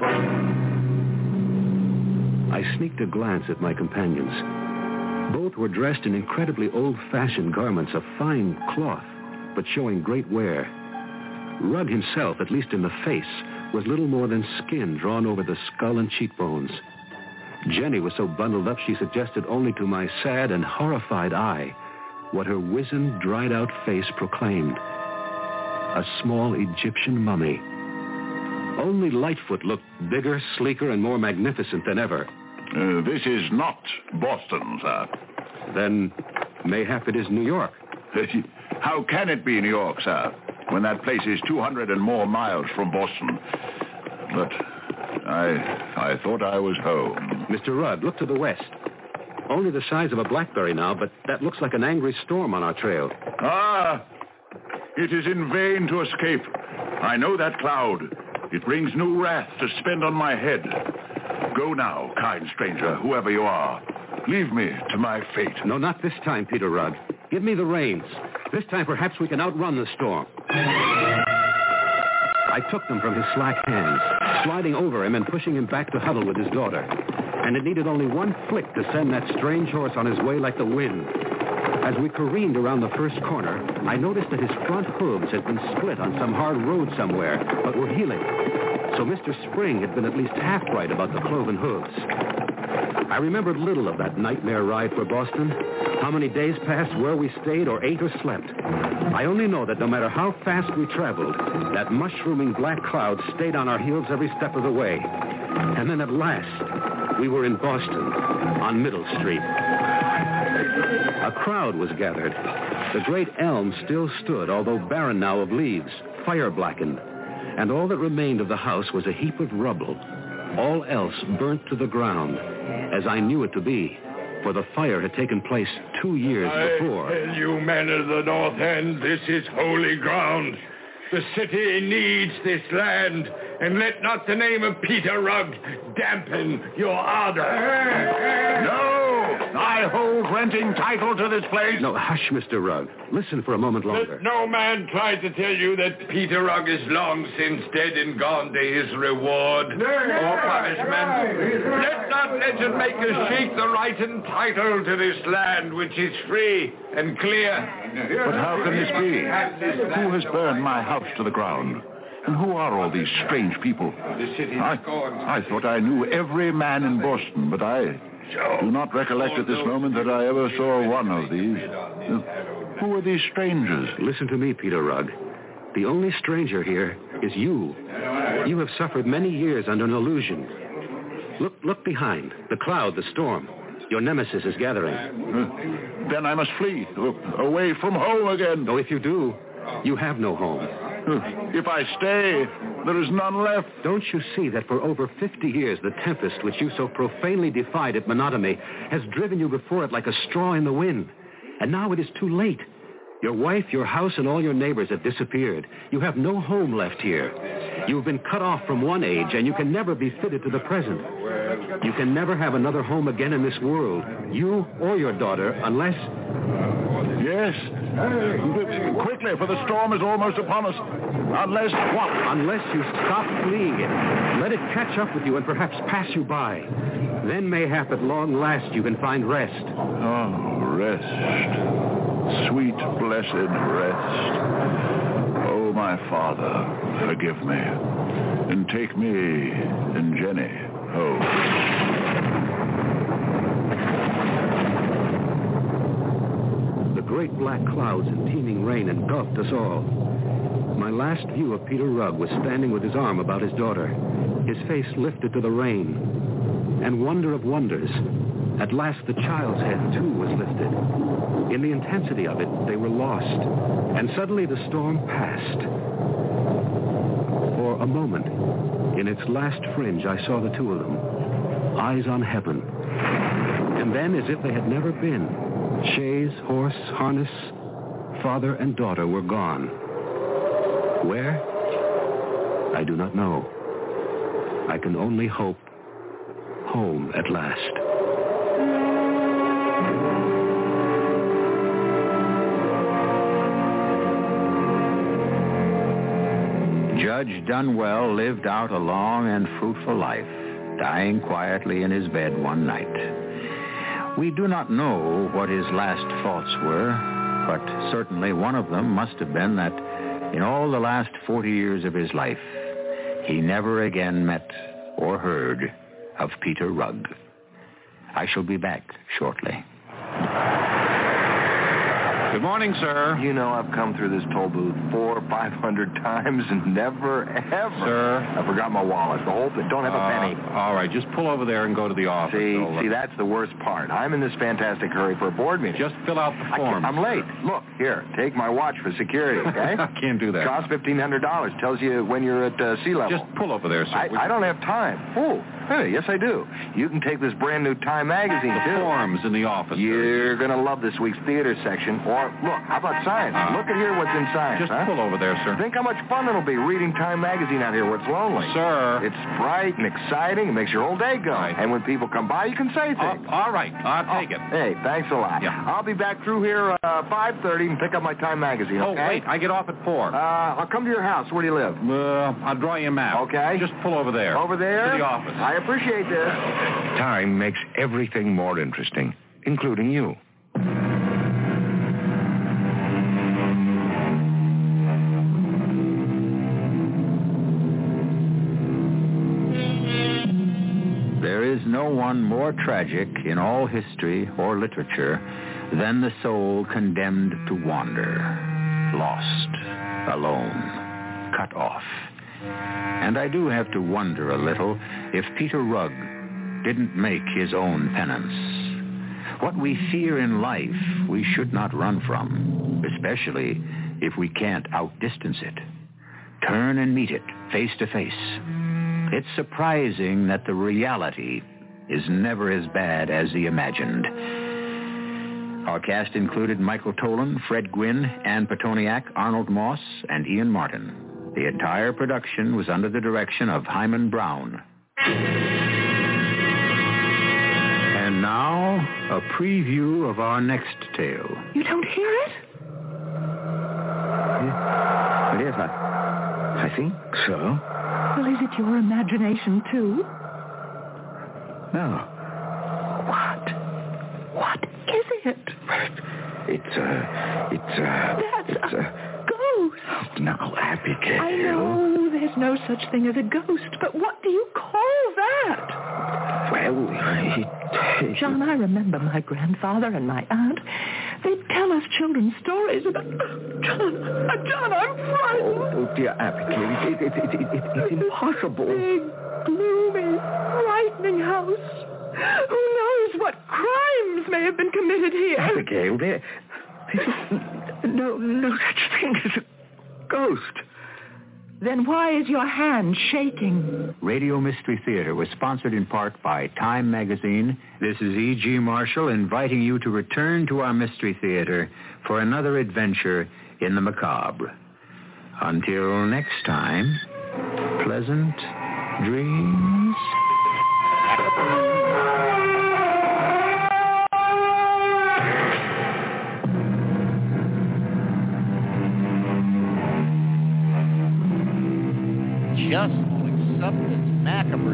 I sneaked a glance at my companions. Both were dressed in incredibly old-fashioned garments of fine cloth, but showing great wear. Rugg himself, at least in the face, was little more than skin drawn over the skull and cheekbones. Jenny was so bundled up she suggested only to my sad and horrified eye what her wizened, dried-out face proclaimed: a small Egyptian mummy. Only Lightfoot looked bigger, sleeker, and more magnificent than ever. This is not Boston, sir. Then mayhap it is New York. How can it be New York, sir, when that place is 200 and more miles from Boston? But I thought I was home. Mr. Rugg, look to the west. Only the size of a blackberry now, but that looks like an angry storm on our trail. Ah, It is in vain to escape. I know that cloud. It brings new wrath to spend on my head. Go now, kind stranger, whoever you are. Leave me to my fate. No, not this time, Peter Rugg. Give me the reins. This time perhaps we can outrun the storm. I took them from his slack hands, sliding over him and pushing him back to huddle with his daughter. And it needed only one flick to send that strange horse on his way like the wind. As we careened around the first corner, I noticed that his front hooves had been split on some hard road somewhere, but were healing. So Mr. Spring had been at least half right about the cloven hooves. I remembered little of that nightmare ride for Boston, how many days passed, where we stayed or ate or slept. I only know that no matter how fast we traveled, that mushrooming black cloud stayed on our heels every step of the way. And then at last, we were in Boston, on Middle Street. A crowd was gathered. The great elm still stood, although barren now of leaves, fire-blackened. And all that remained of the house was a heap of rubble. All else burnt to the ground, as I knew it to be, for the fire had taken place 2 years before. I tell you, men of the North End, this is holy ground. The city needs this land, and let not the name of Peter Rugg dampen your ardor. No! I hold renting title to this place. No, hush, Mr. Rugg. Listen for a moment longer. Let no man try to tell you that Peter Rugg is long since dead and gone to his reward or punishment. Let not legend makers shake the right and title to this land, which is free and clear. But how can this be? Who has burned my house to the ground? And who are all these strange people? I thought I knew every man in Boston, but I do not recollect at this moment that I ever saw one of these. Who are these strangers? Listen to me, Peter Rugg. The only stranger here is you. You have suffered many years under an illusion. Look behind. The cloud, the storm. Your nemesis is gathering. Then I must flee, away from home again. No, if you do, you have no home. If I stay, there is none left. Don't you see that for over 50 years, the tempest which you so profanely defied at Monotony has driven you before it like a straw in the wind? And now it is too late. Your wife, your house, and all your neighbors have disappeared. You have no home left here. You've been cut off from one age, and you can never be fitted to the present. You can never have another home again in this world, you or your daughter, unless... Yes. Quickly, for the storm is almost upon us. Unless what? Unless you stop fleeing it. Let it catch up with you and perhaps pass you by. Then mayhap at long last you can find rest. Oh, rest. Sweet, blessed rest. Oh, my Father, forgive me. And take me and Jenny home. Great black clouds and teeming rain engulfed us all. My last view of Peter Rugg was standing with his arm about his daughter, his face lifted to the rain. And wonder of wonders, at last the child's head, too, was lifted. In the intensity of it, they were lost. And suddenly the storm passed. For a moment, in its last fringe, I saw the two of them, eyes on heaven. And then, as if they had never been, chaise, horse, harness, father and daughter were gone. Where? I do not know. I can only hope home at last. Judge Dunwell lived out a long and fruitful life, dying quietly in his bed one night. We do not know what his last thoughts were, but certainly one of them must have been that in all the last 40 years of his life, he never again met or heard of Peter Rugg. I shall be back shortly. Good morning, sir. You know I've come through this toll booth 400 or 500 times and never, ever. Sir? I forgot my wallet. The whole thing. Don't have a penny. All right, just pull over there and go to the office. See, that's the worst part. I'm in this fantastic hurry for a board meeting. Just fill out the form. I'm late. Look, here, take my watch for security, okay? I can't do that. Costs $1,500. Tells you when you're at sea level. Just pull over there, sir. I don't have time. Fool. Hey, yes, I do. You can take this brand new Time magazine, The too. forms in the office. You're going to love this week's theater section. Or, look, how about science? Look at here what's in science, Just pull over there, sir. Think how much fun it'll be reading Time magazine out here where it's lonely. Sir. It's bright and exciting. It makes your whole day go. Right. And when people come by, you can say things. All right. I'll take it. Hey, thanks a lot. Yeah. I'll be back through here 5:30 and pick up my Time magazine, okay? Oh, wait. I get off at 4. I'll come to your house. Where do you live? I'll draw you a map. Okay. Just pull over there. Over there? To the office. I appreciate this. Time makes everything more interesting, including you. There is no one more tragic in all history or literature than the soul condemned to wander, lost, alone, cut off. And I do have to wonder a little if Peter Rugg didn't make his own penance. What we fear in life, we should not run from, especially if we can't outdistance it. Turn and meet it face to face. It's surprising that the reality is never as bad as the imagined. Our cast included Michael Tolan, Fred Gwynne, Ann Petoniak, Arnold Moss, and Ian Martin. The entire production was under the direction of Hyman Brown. And now, a preview of our next tale. You don't hear it? Yes, I think so. Well, is it your imagination, too? No. What is it? It's That's a ghost. Now, Abigail. I know there's no such thing as a ghost, but what do you call that? Well, John, I remember my grandfather and my aunt. They'd tell us children's stories about... John, I'm frightened. Oh, dear Abigail, it's impossible. Big, gloomy, frightening house. Who knows what crimes may have been committed here? Abigail, there's no such thing as a ghost. Then why is your hand shaking? Radio Mystery Theater was sponsored in part by Time Magazine. This is E.G. Marshall inviting you to return to our Mystery Theater for another adventure in the macabre. Until next time, pleasant dreams. Just won't accept its macabre.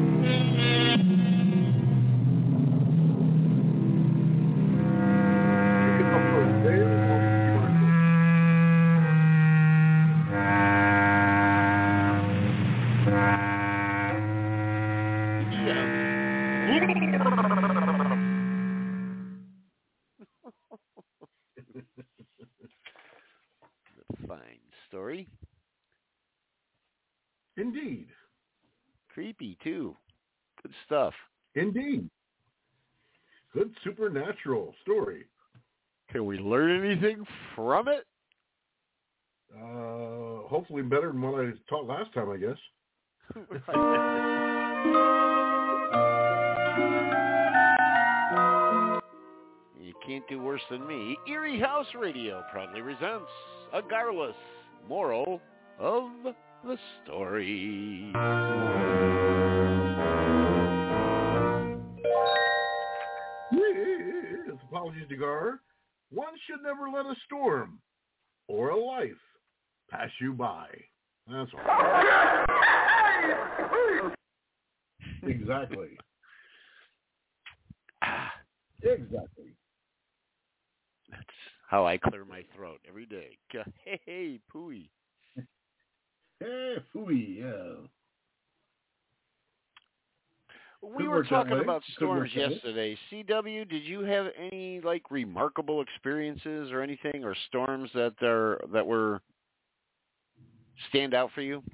Fine story. Indeed. Creepy, too. Good stuff. Indeed. Good supernatural story. Can we learn anything from it? Hopefully better than what I taught last time, I guess. You can't do worse than me. Erie House Radio proudly presents a garrulous moral of the story. Yes, apologies to Gar. One should never let a storm or a life pass you by. That's all. Exactly. Exactly. That's how I clear my throat every day. Hey, pooey. Hey, phooey, yeah. We were talking about storms yesterday. CW, did you have any remarkable experiences or anything, or storms that were stand out for you?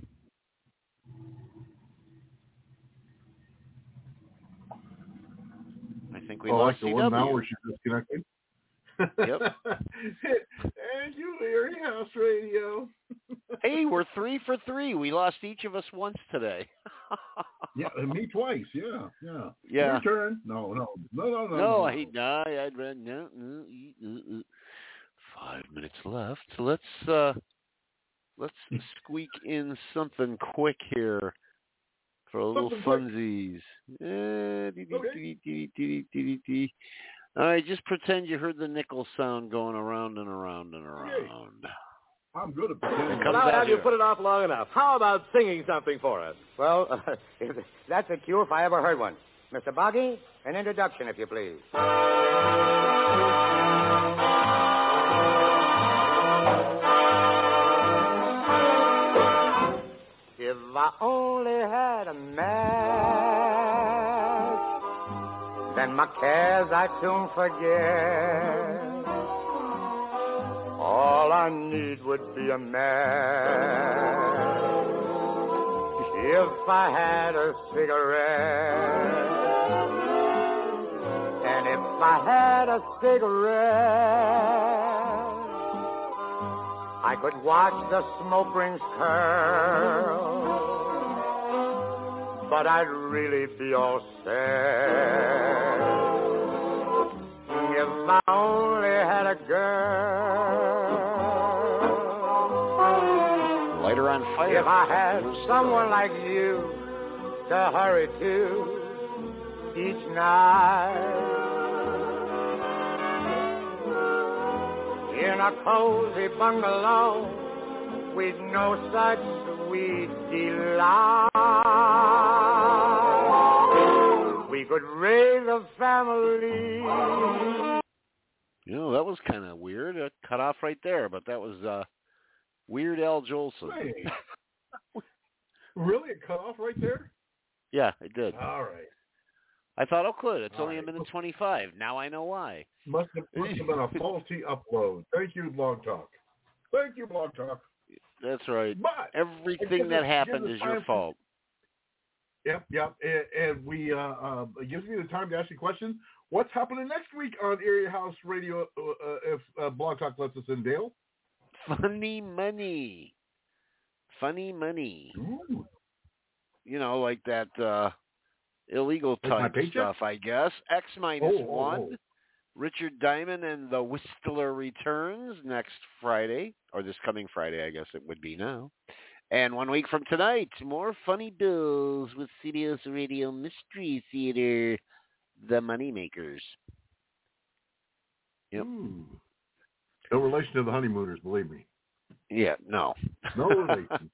I think we lost the CW. one now where she's disconnected. Yep. And you, Erie House Radio. Hey, we're 3 for 3. We lost each of us once today. Yeah, me twice. Yeah. Yeah. Your turn. No. No, I'd read no. 5 minutes left. Let's squeak in something quick here for a little funsies. All right, just pretend you heard the nickel sound going around and around and around. I'm good at pretending. Well, I'll have you put it off long enough. How about singing something for us? Well, that's a cue if I ever heard one. Mr. Boggy, an introduction, if you please. If I only had a match, then my cares I'd soon forget. All I need would be a match. If I had a cigarette, and if I had a cigarette, I could watch the smoke rings curl, but I'd really be all sad if I only had a girl. Lighter on fire. If I had someone like you to hurry to each night, in a cozy bungalow with no such sweet delight, we could raise a family. You know, that was kind of weird. It cut off right there, but that was Weird Al Jolson. Hey. Really? It cut off right there? Yeah, it did. All right. I thought, oh, good. It's only a minute 25. Now I know why. Must have been a faulty upload. Thank you, Blog Talk. That's right. But everything that happened is your fault. Yep. And we it gives me the time to ask you a question. What's happening next week on Area House Radio if Blog Talk lets us in, Dale? Funny money. Ooh. You know, like that illegal type stuff, I guess. X-1. Richard Diamond and the Whistler returns next Friday, or this coming Friday, I guess it would be now. And 1 week from tonight, more funny bills with CBS Radio Mystery Theater, The Moneymakers. Yep. No relation to the Honeymooners, believe me. Yeah, no. No relation.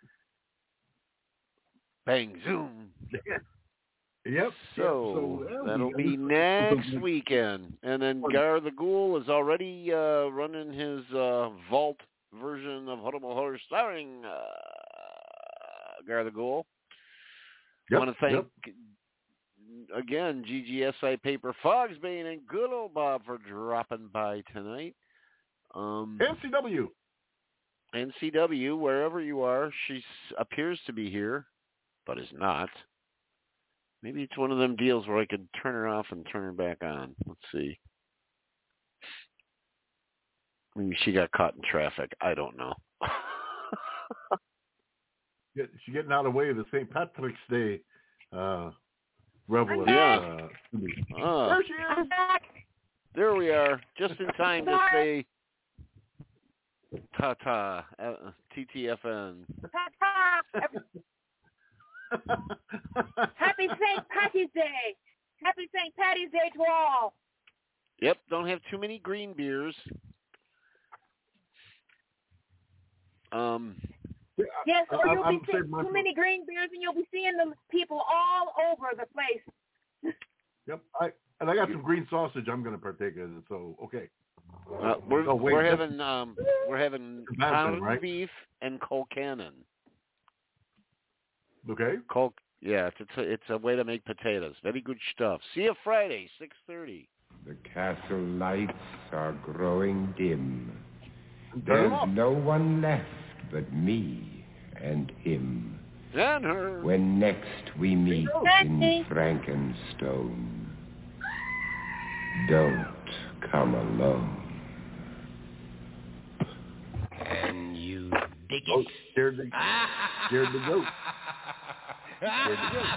Bang, zoom. Yep. So that'll be next weekend. And then Gar the Ghoul is already running his vault version of Huddable Horror starring Gar the Ghoul. I want to thank, again, GGSI Paper Fogsbane and good old Bob for dropping by tonight. NCW, wherever you are, she appears to be here, but is not. Maybe it's one of them deals where I could turn her off and turn her back on. Let's see. Maybe she got caught in traffic. I don't know. She's getting out of the way of the St. Patrick's Day revel. Yeah. There she is. There we are. Just in time to say ta-ta, TTFN. Happy St. Patty's Day. Happy St. Patty's Day to all. Yep, don't have too many green beers. Yes, or you'll be seeing too many green beers and you'll be seeing the people all over the place. Yep, I got some green sausage I'm going to partake in it, so okay. We're having pound right? beef and Colcannon. Okay. It's a way to make potatoes. Very good stuff. See you Friday, 6:30. The castle lights are growing dim. There's no one left but me and him. And her. When next we meet in Frankenstone, don't come alone. Can you dig it? Oh, scared the goat. Where'd you go?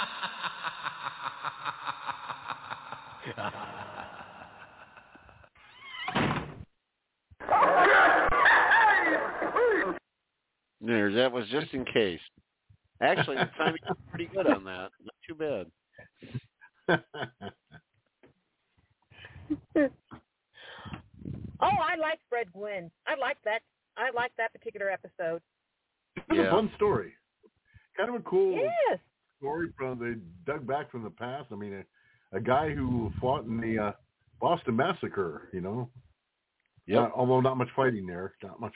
There, that was just in case. Actually, the timing was pretty good on that. Not too bad. Oh, I like Fred Gwynn. I like that particular episode. It's a fun story. Kind of a cool story they dug back from the past. I mean, a guy who fought in the Boston Massacre, you know. Yeah. Although not much fighting there.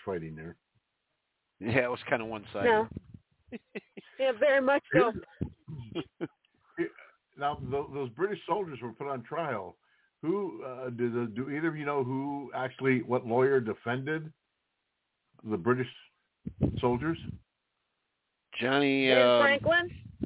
Yeah, it was kind of one-sided. No. Yeah, very much so. Now, those British soldiers were put on trial. Who do either of you know what lawyer defended the British soldiers? Johnny Franklin?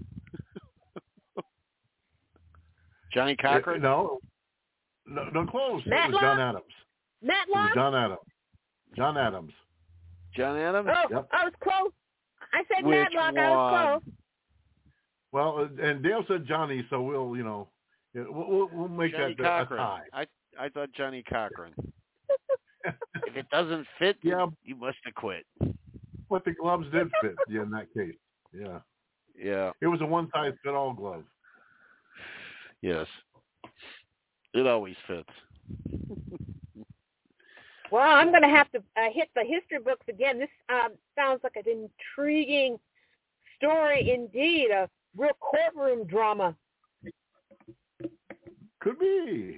Johnny Cochran? No, close. Matlock? It was John Adams. Matlock? It was John Adams. John Adams. Oh, yep. I was close. I said Which Matlock. I was close. Well, and Dale said Johnny, so we'll make Johnny that Cochran. a tie. I thought Johnny Cochran. If it doesn't fit, you must have quit. But the gloves did fit, in that case. Yeah. Yeah. It was a one-size-fit-all glove. Yes. It always fits. Well, I'm going to have to hit the history books again. This sounds like an intriguing story indeed, a real courtroom drama. Could be.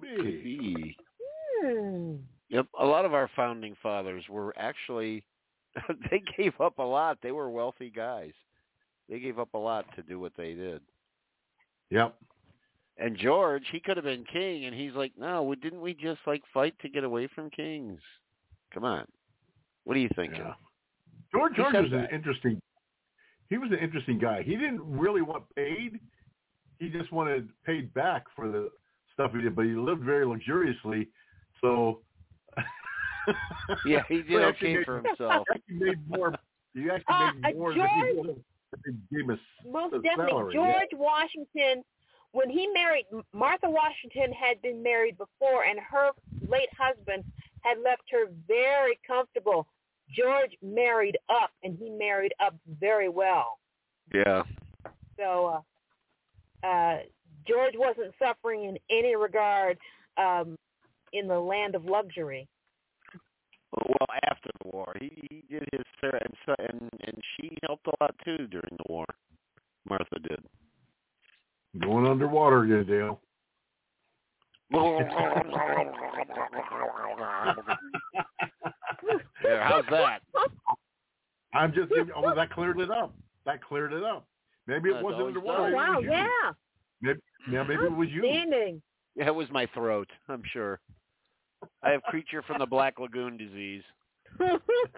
Yep, a lot of our founding fathers were actually, they gave up a lot. They were wealthy guys. They gave up a lot to do what they did. Yep. And George, he could have been king, and he's like, no, didn't we just fight to get away from kings? Come on. What are you thinking? Yeah. George was an interesting guy. He didn't really want paid. He just wanted paid back for the stuff he did, but he lived very luxuriously. So yeah, he did okay for himself. He made more. He actually made more than he would have. Most definitely, George Washington. When he married, Martha Washington had been married before, and her late husband had left her very comfortable. George married up, and he married up very well. Yeah. So George wasn't suffering in any regard in the land of luxury. Well, after the war, he did his fair, and she helped a lot too during the war. Martha did. Going underwater again, Dale. Yeah, how's that? I'm just giving. Oh, that cleared it up. Maybe it wasn't underwater. Oh, wow, yeah. Maybe it was you. Standing. Yeah, it was my throat, I'm sure. I have creature from the Black Lagoon disease. But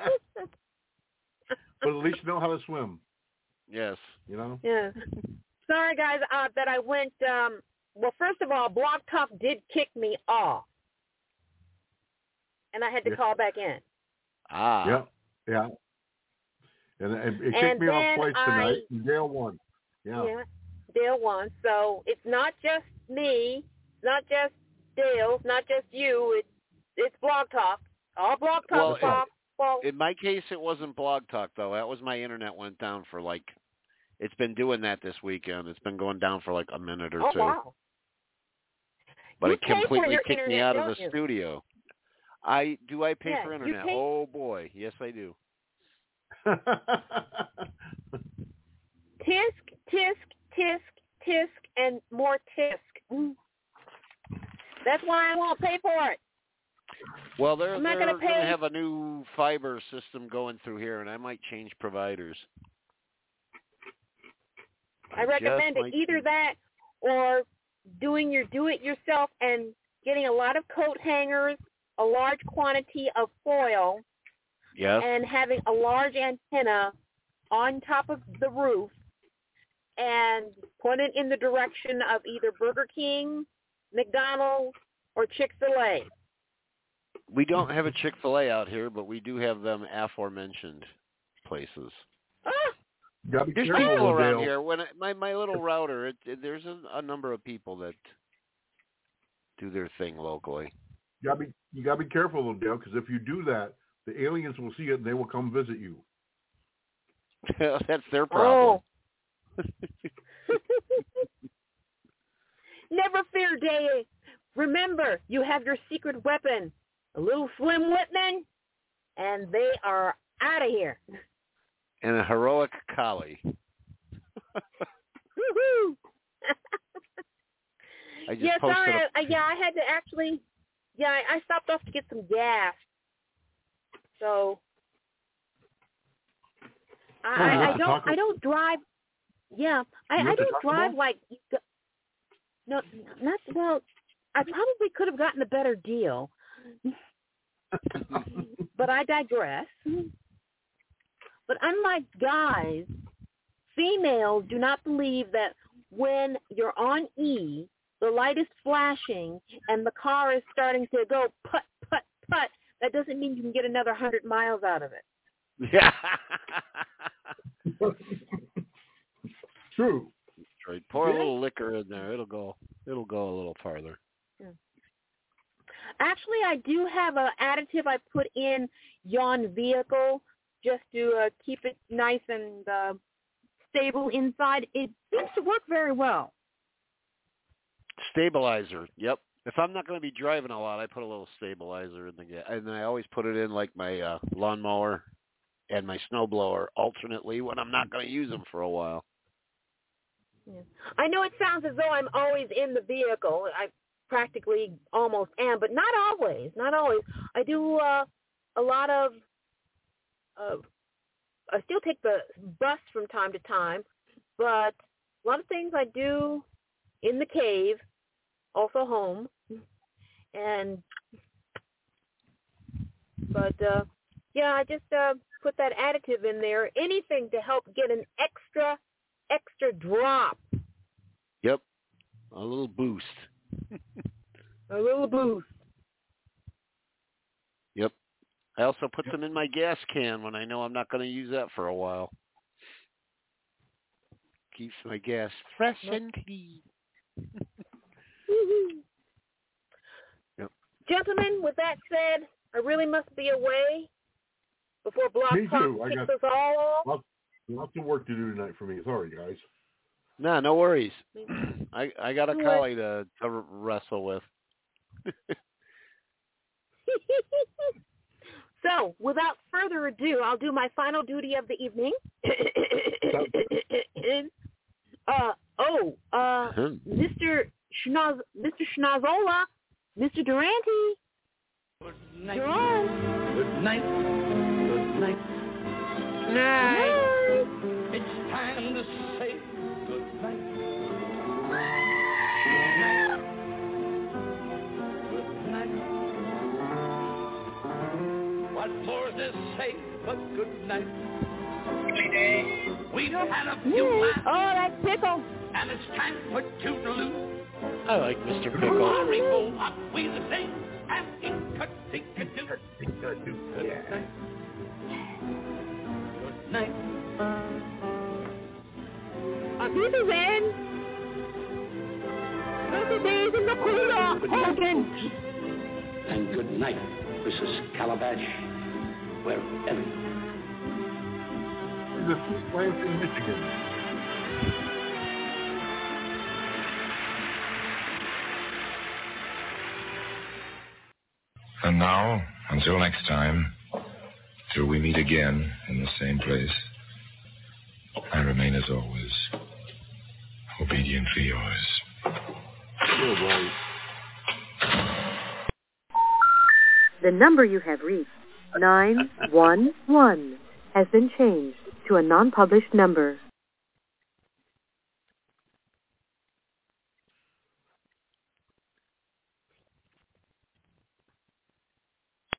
at least you know how to swim. Yes. You know? Yeah. Sorry, guys, that I went, well, first of all, Blog Talk did kick me off. And I had to call back in. Ah. Yeah. And it kicked me off twice tonight, and Dale won. Yeah, Dale won. So it's not just me, it's not just Dale, it's not just you, it's Blog Talk. All Blog Talk. Well, in my case, it wasn't Blog Talk, though. That was my internet went down for it's been doing that this weekend. It's been going down for a minute or two. Wow. But You it completely kicked internet, me out of the you? studio. I pay for internet? Oh, boy. Yes, I do. Tisk, and more tisk. That's why I won't pay for it. Well, they're going to have a new fiber system going through here, and I might change providers. I recommend it, either that or doing your do-it-yourself and getting a lot of coat hangers, a large quantity of foil, and having a large antenna on top of the roof and point it in the direction of either Burger King, McDonald's, or Chick-fil-A. We don't have a Chick-fil-A out here, but we do have them aforementioned places. There's people around here. When my little router, there's a number of people that do their thing locally. You gotta be careful, little Dale, because if you do that, the aliens will see it and they will come visit you. That's their problem. Oh. Never fear, Dave. Remember, you have your secret weapon, a little Slim Whitman, and they are out of here. And a heroic collie. Woohoo! I had to actually. Yeah, I stopped off to get some gas. So I don't drive. Yeah, I don't drive like. No, not well. I probably could have gotten a better deal, but I digress. But unlike guys, females do not believe that when you're on E, the light is flashing and the car is starting to go put, put, put. That doesn't mean you can get another 100 miles out of it. Yeah. True. Right. Pour a little liquor in there. It'll go a little farther. Actually, I do have an additive I put in yon vehicle just to keep it nice and stable inside. It seems to work very well. Stabilizer. Yep. If I'm not going to be driving a lot, I put a little stabilizer in the gas. And then I always put it in like my lawnmower and my snowblower alternately when I'm not going to use them for a while. Yeah. I know it sounds as though I'm always in the vehicle. I practically almost am, but not always. Not always. I do a lot of. I still take the bus from time to time, but a lot of things I do in the cave, also home, but I just put that additive in there. Anything to help get an extra drop. Yep, a little boost. A little boost. Yep. I also put them in my gas can when I know I'm not going to use that for a while. Keeps my gas fresh and clean. Yep. Gentlemen, with that said, I really must be away before Block Talk kicks us all off. Lots of work to do tonight for me. Sorry, guys. No worries. I got a collie to wrestle with. So, without further ado, I'll do my final duty of the evening. Mr. Schnozola, Mr. Durante. Good night. You're on. Good night. Good night. Night. It's time to say good night. Good night. What more to say but good night? We've had a few laughs. Oh, that's Pickle. And it's time for toodaloo. I like Mr. Pickle. Haribo, up we the day, and in-ka-tink-a-doo. Good night. Good night. This end. Happy days in the cooler, Hogan. And good night, Mrs. Calabash, wherever. The Sweet Lansing, Michigan. And now, until next time, till we meet again in the same place, I remain as always, obediently yours. The number you have reached, 911, has been changed to a non-published number.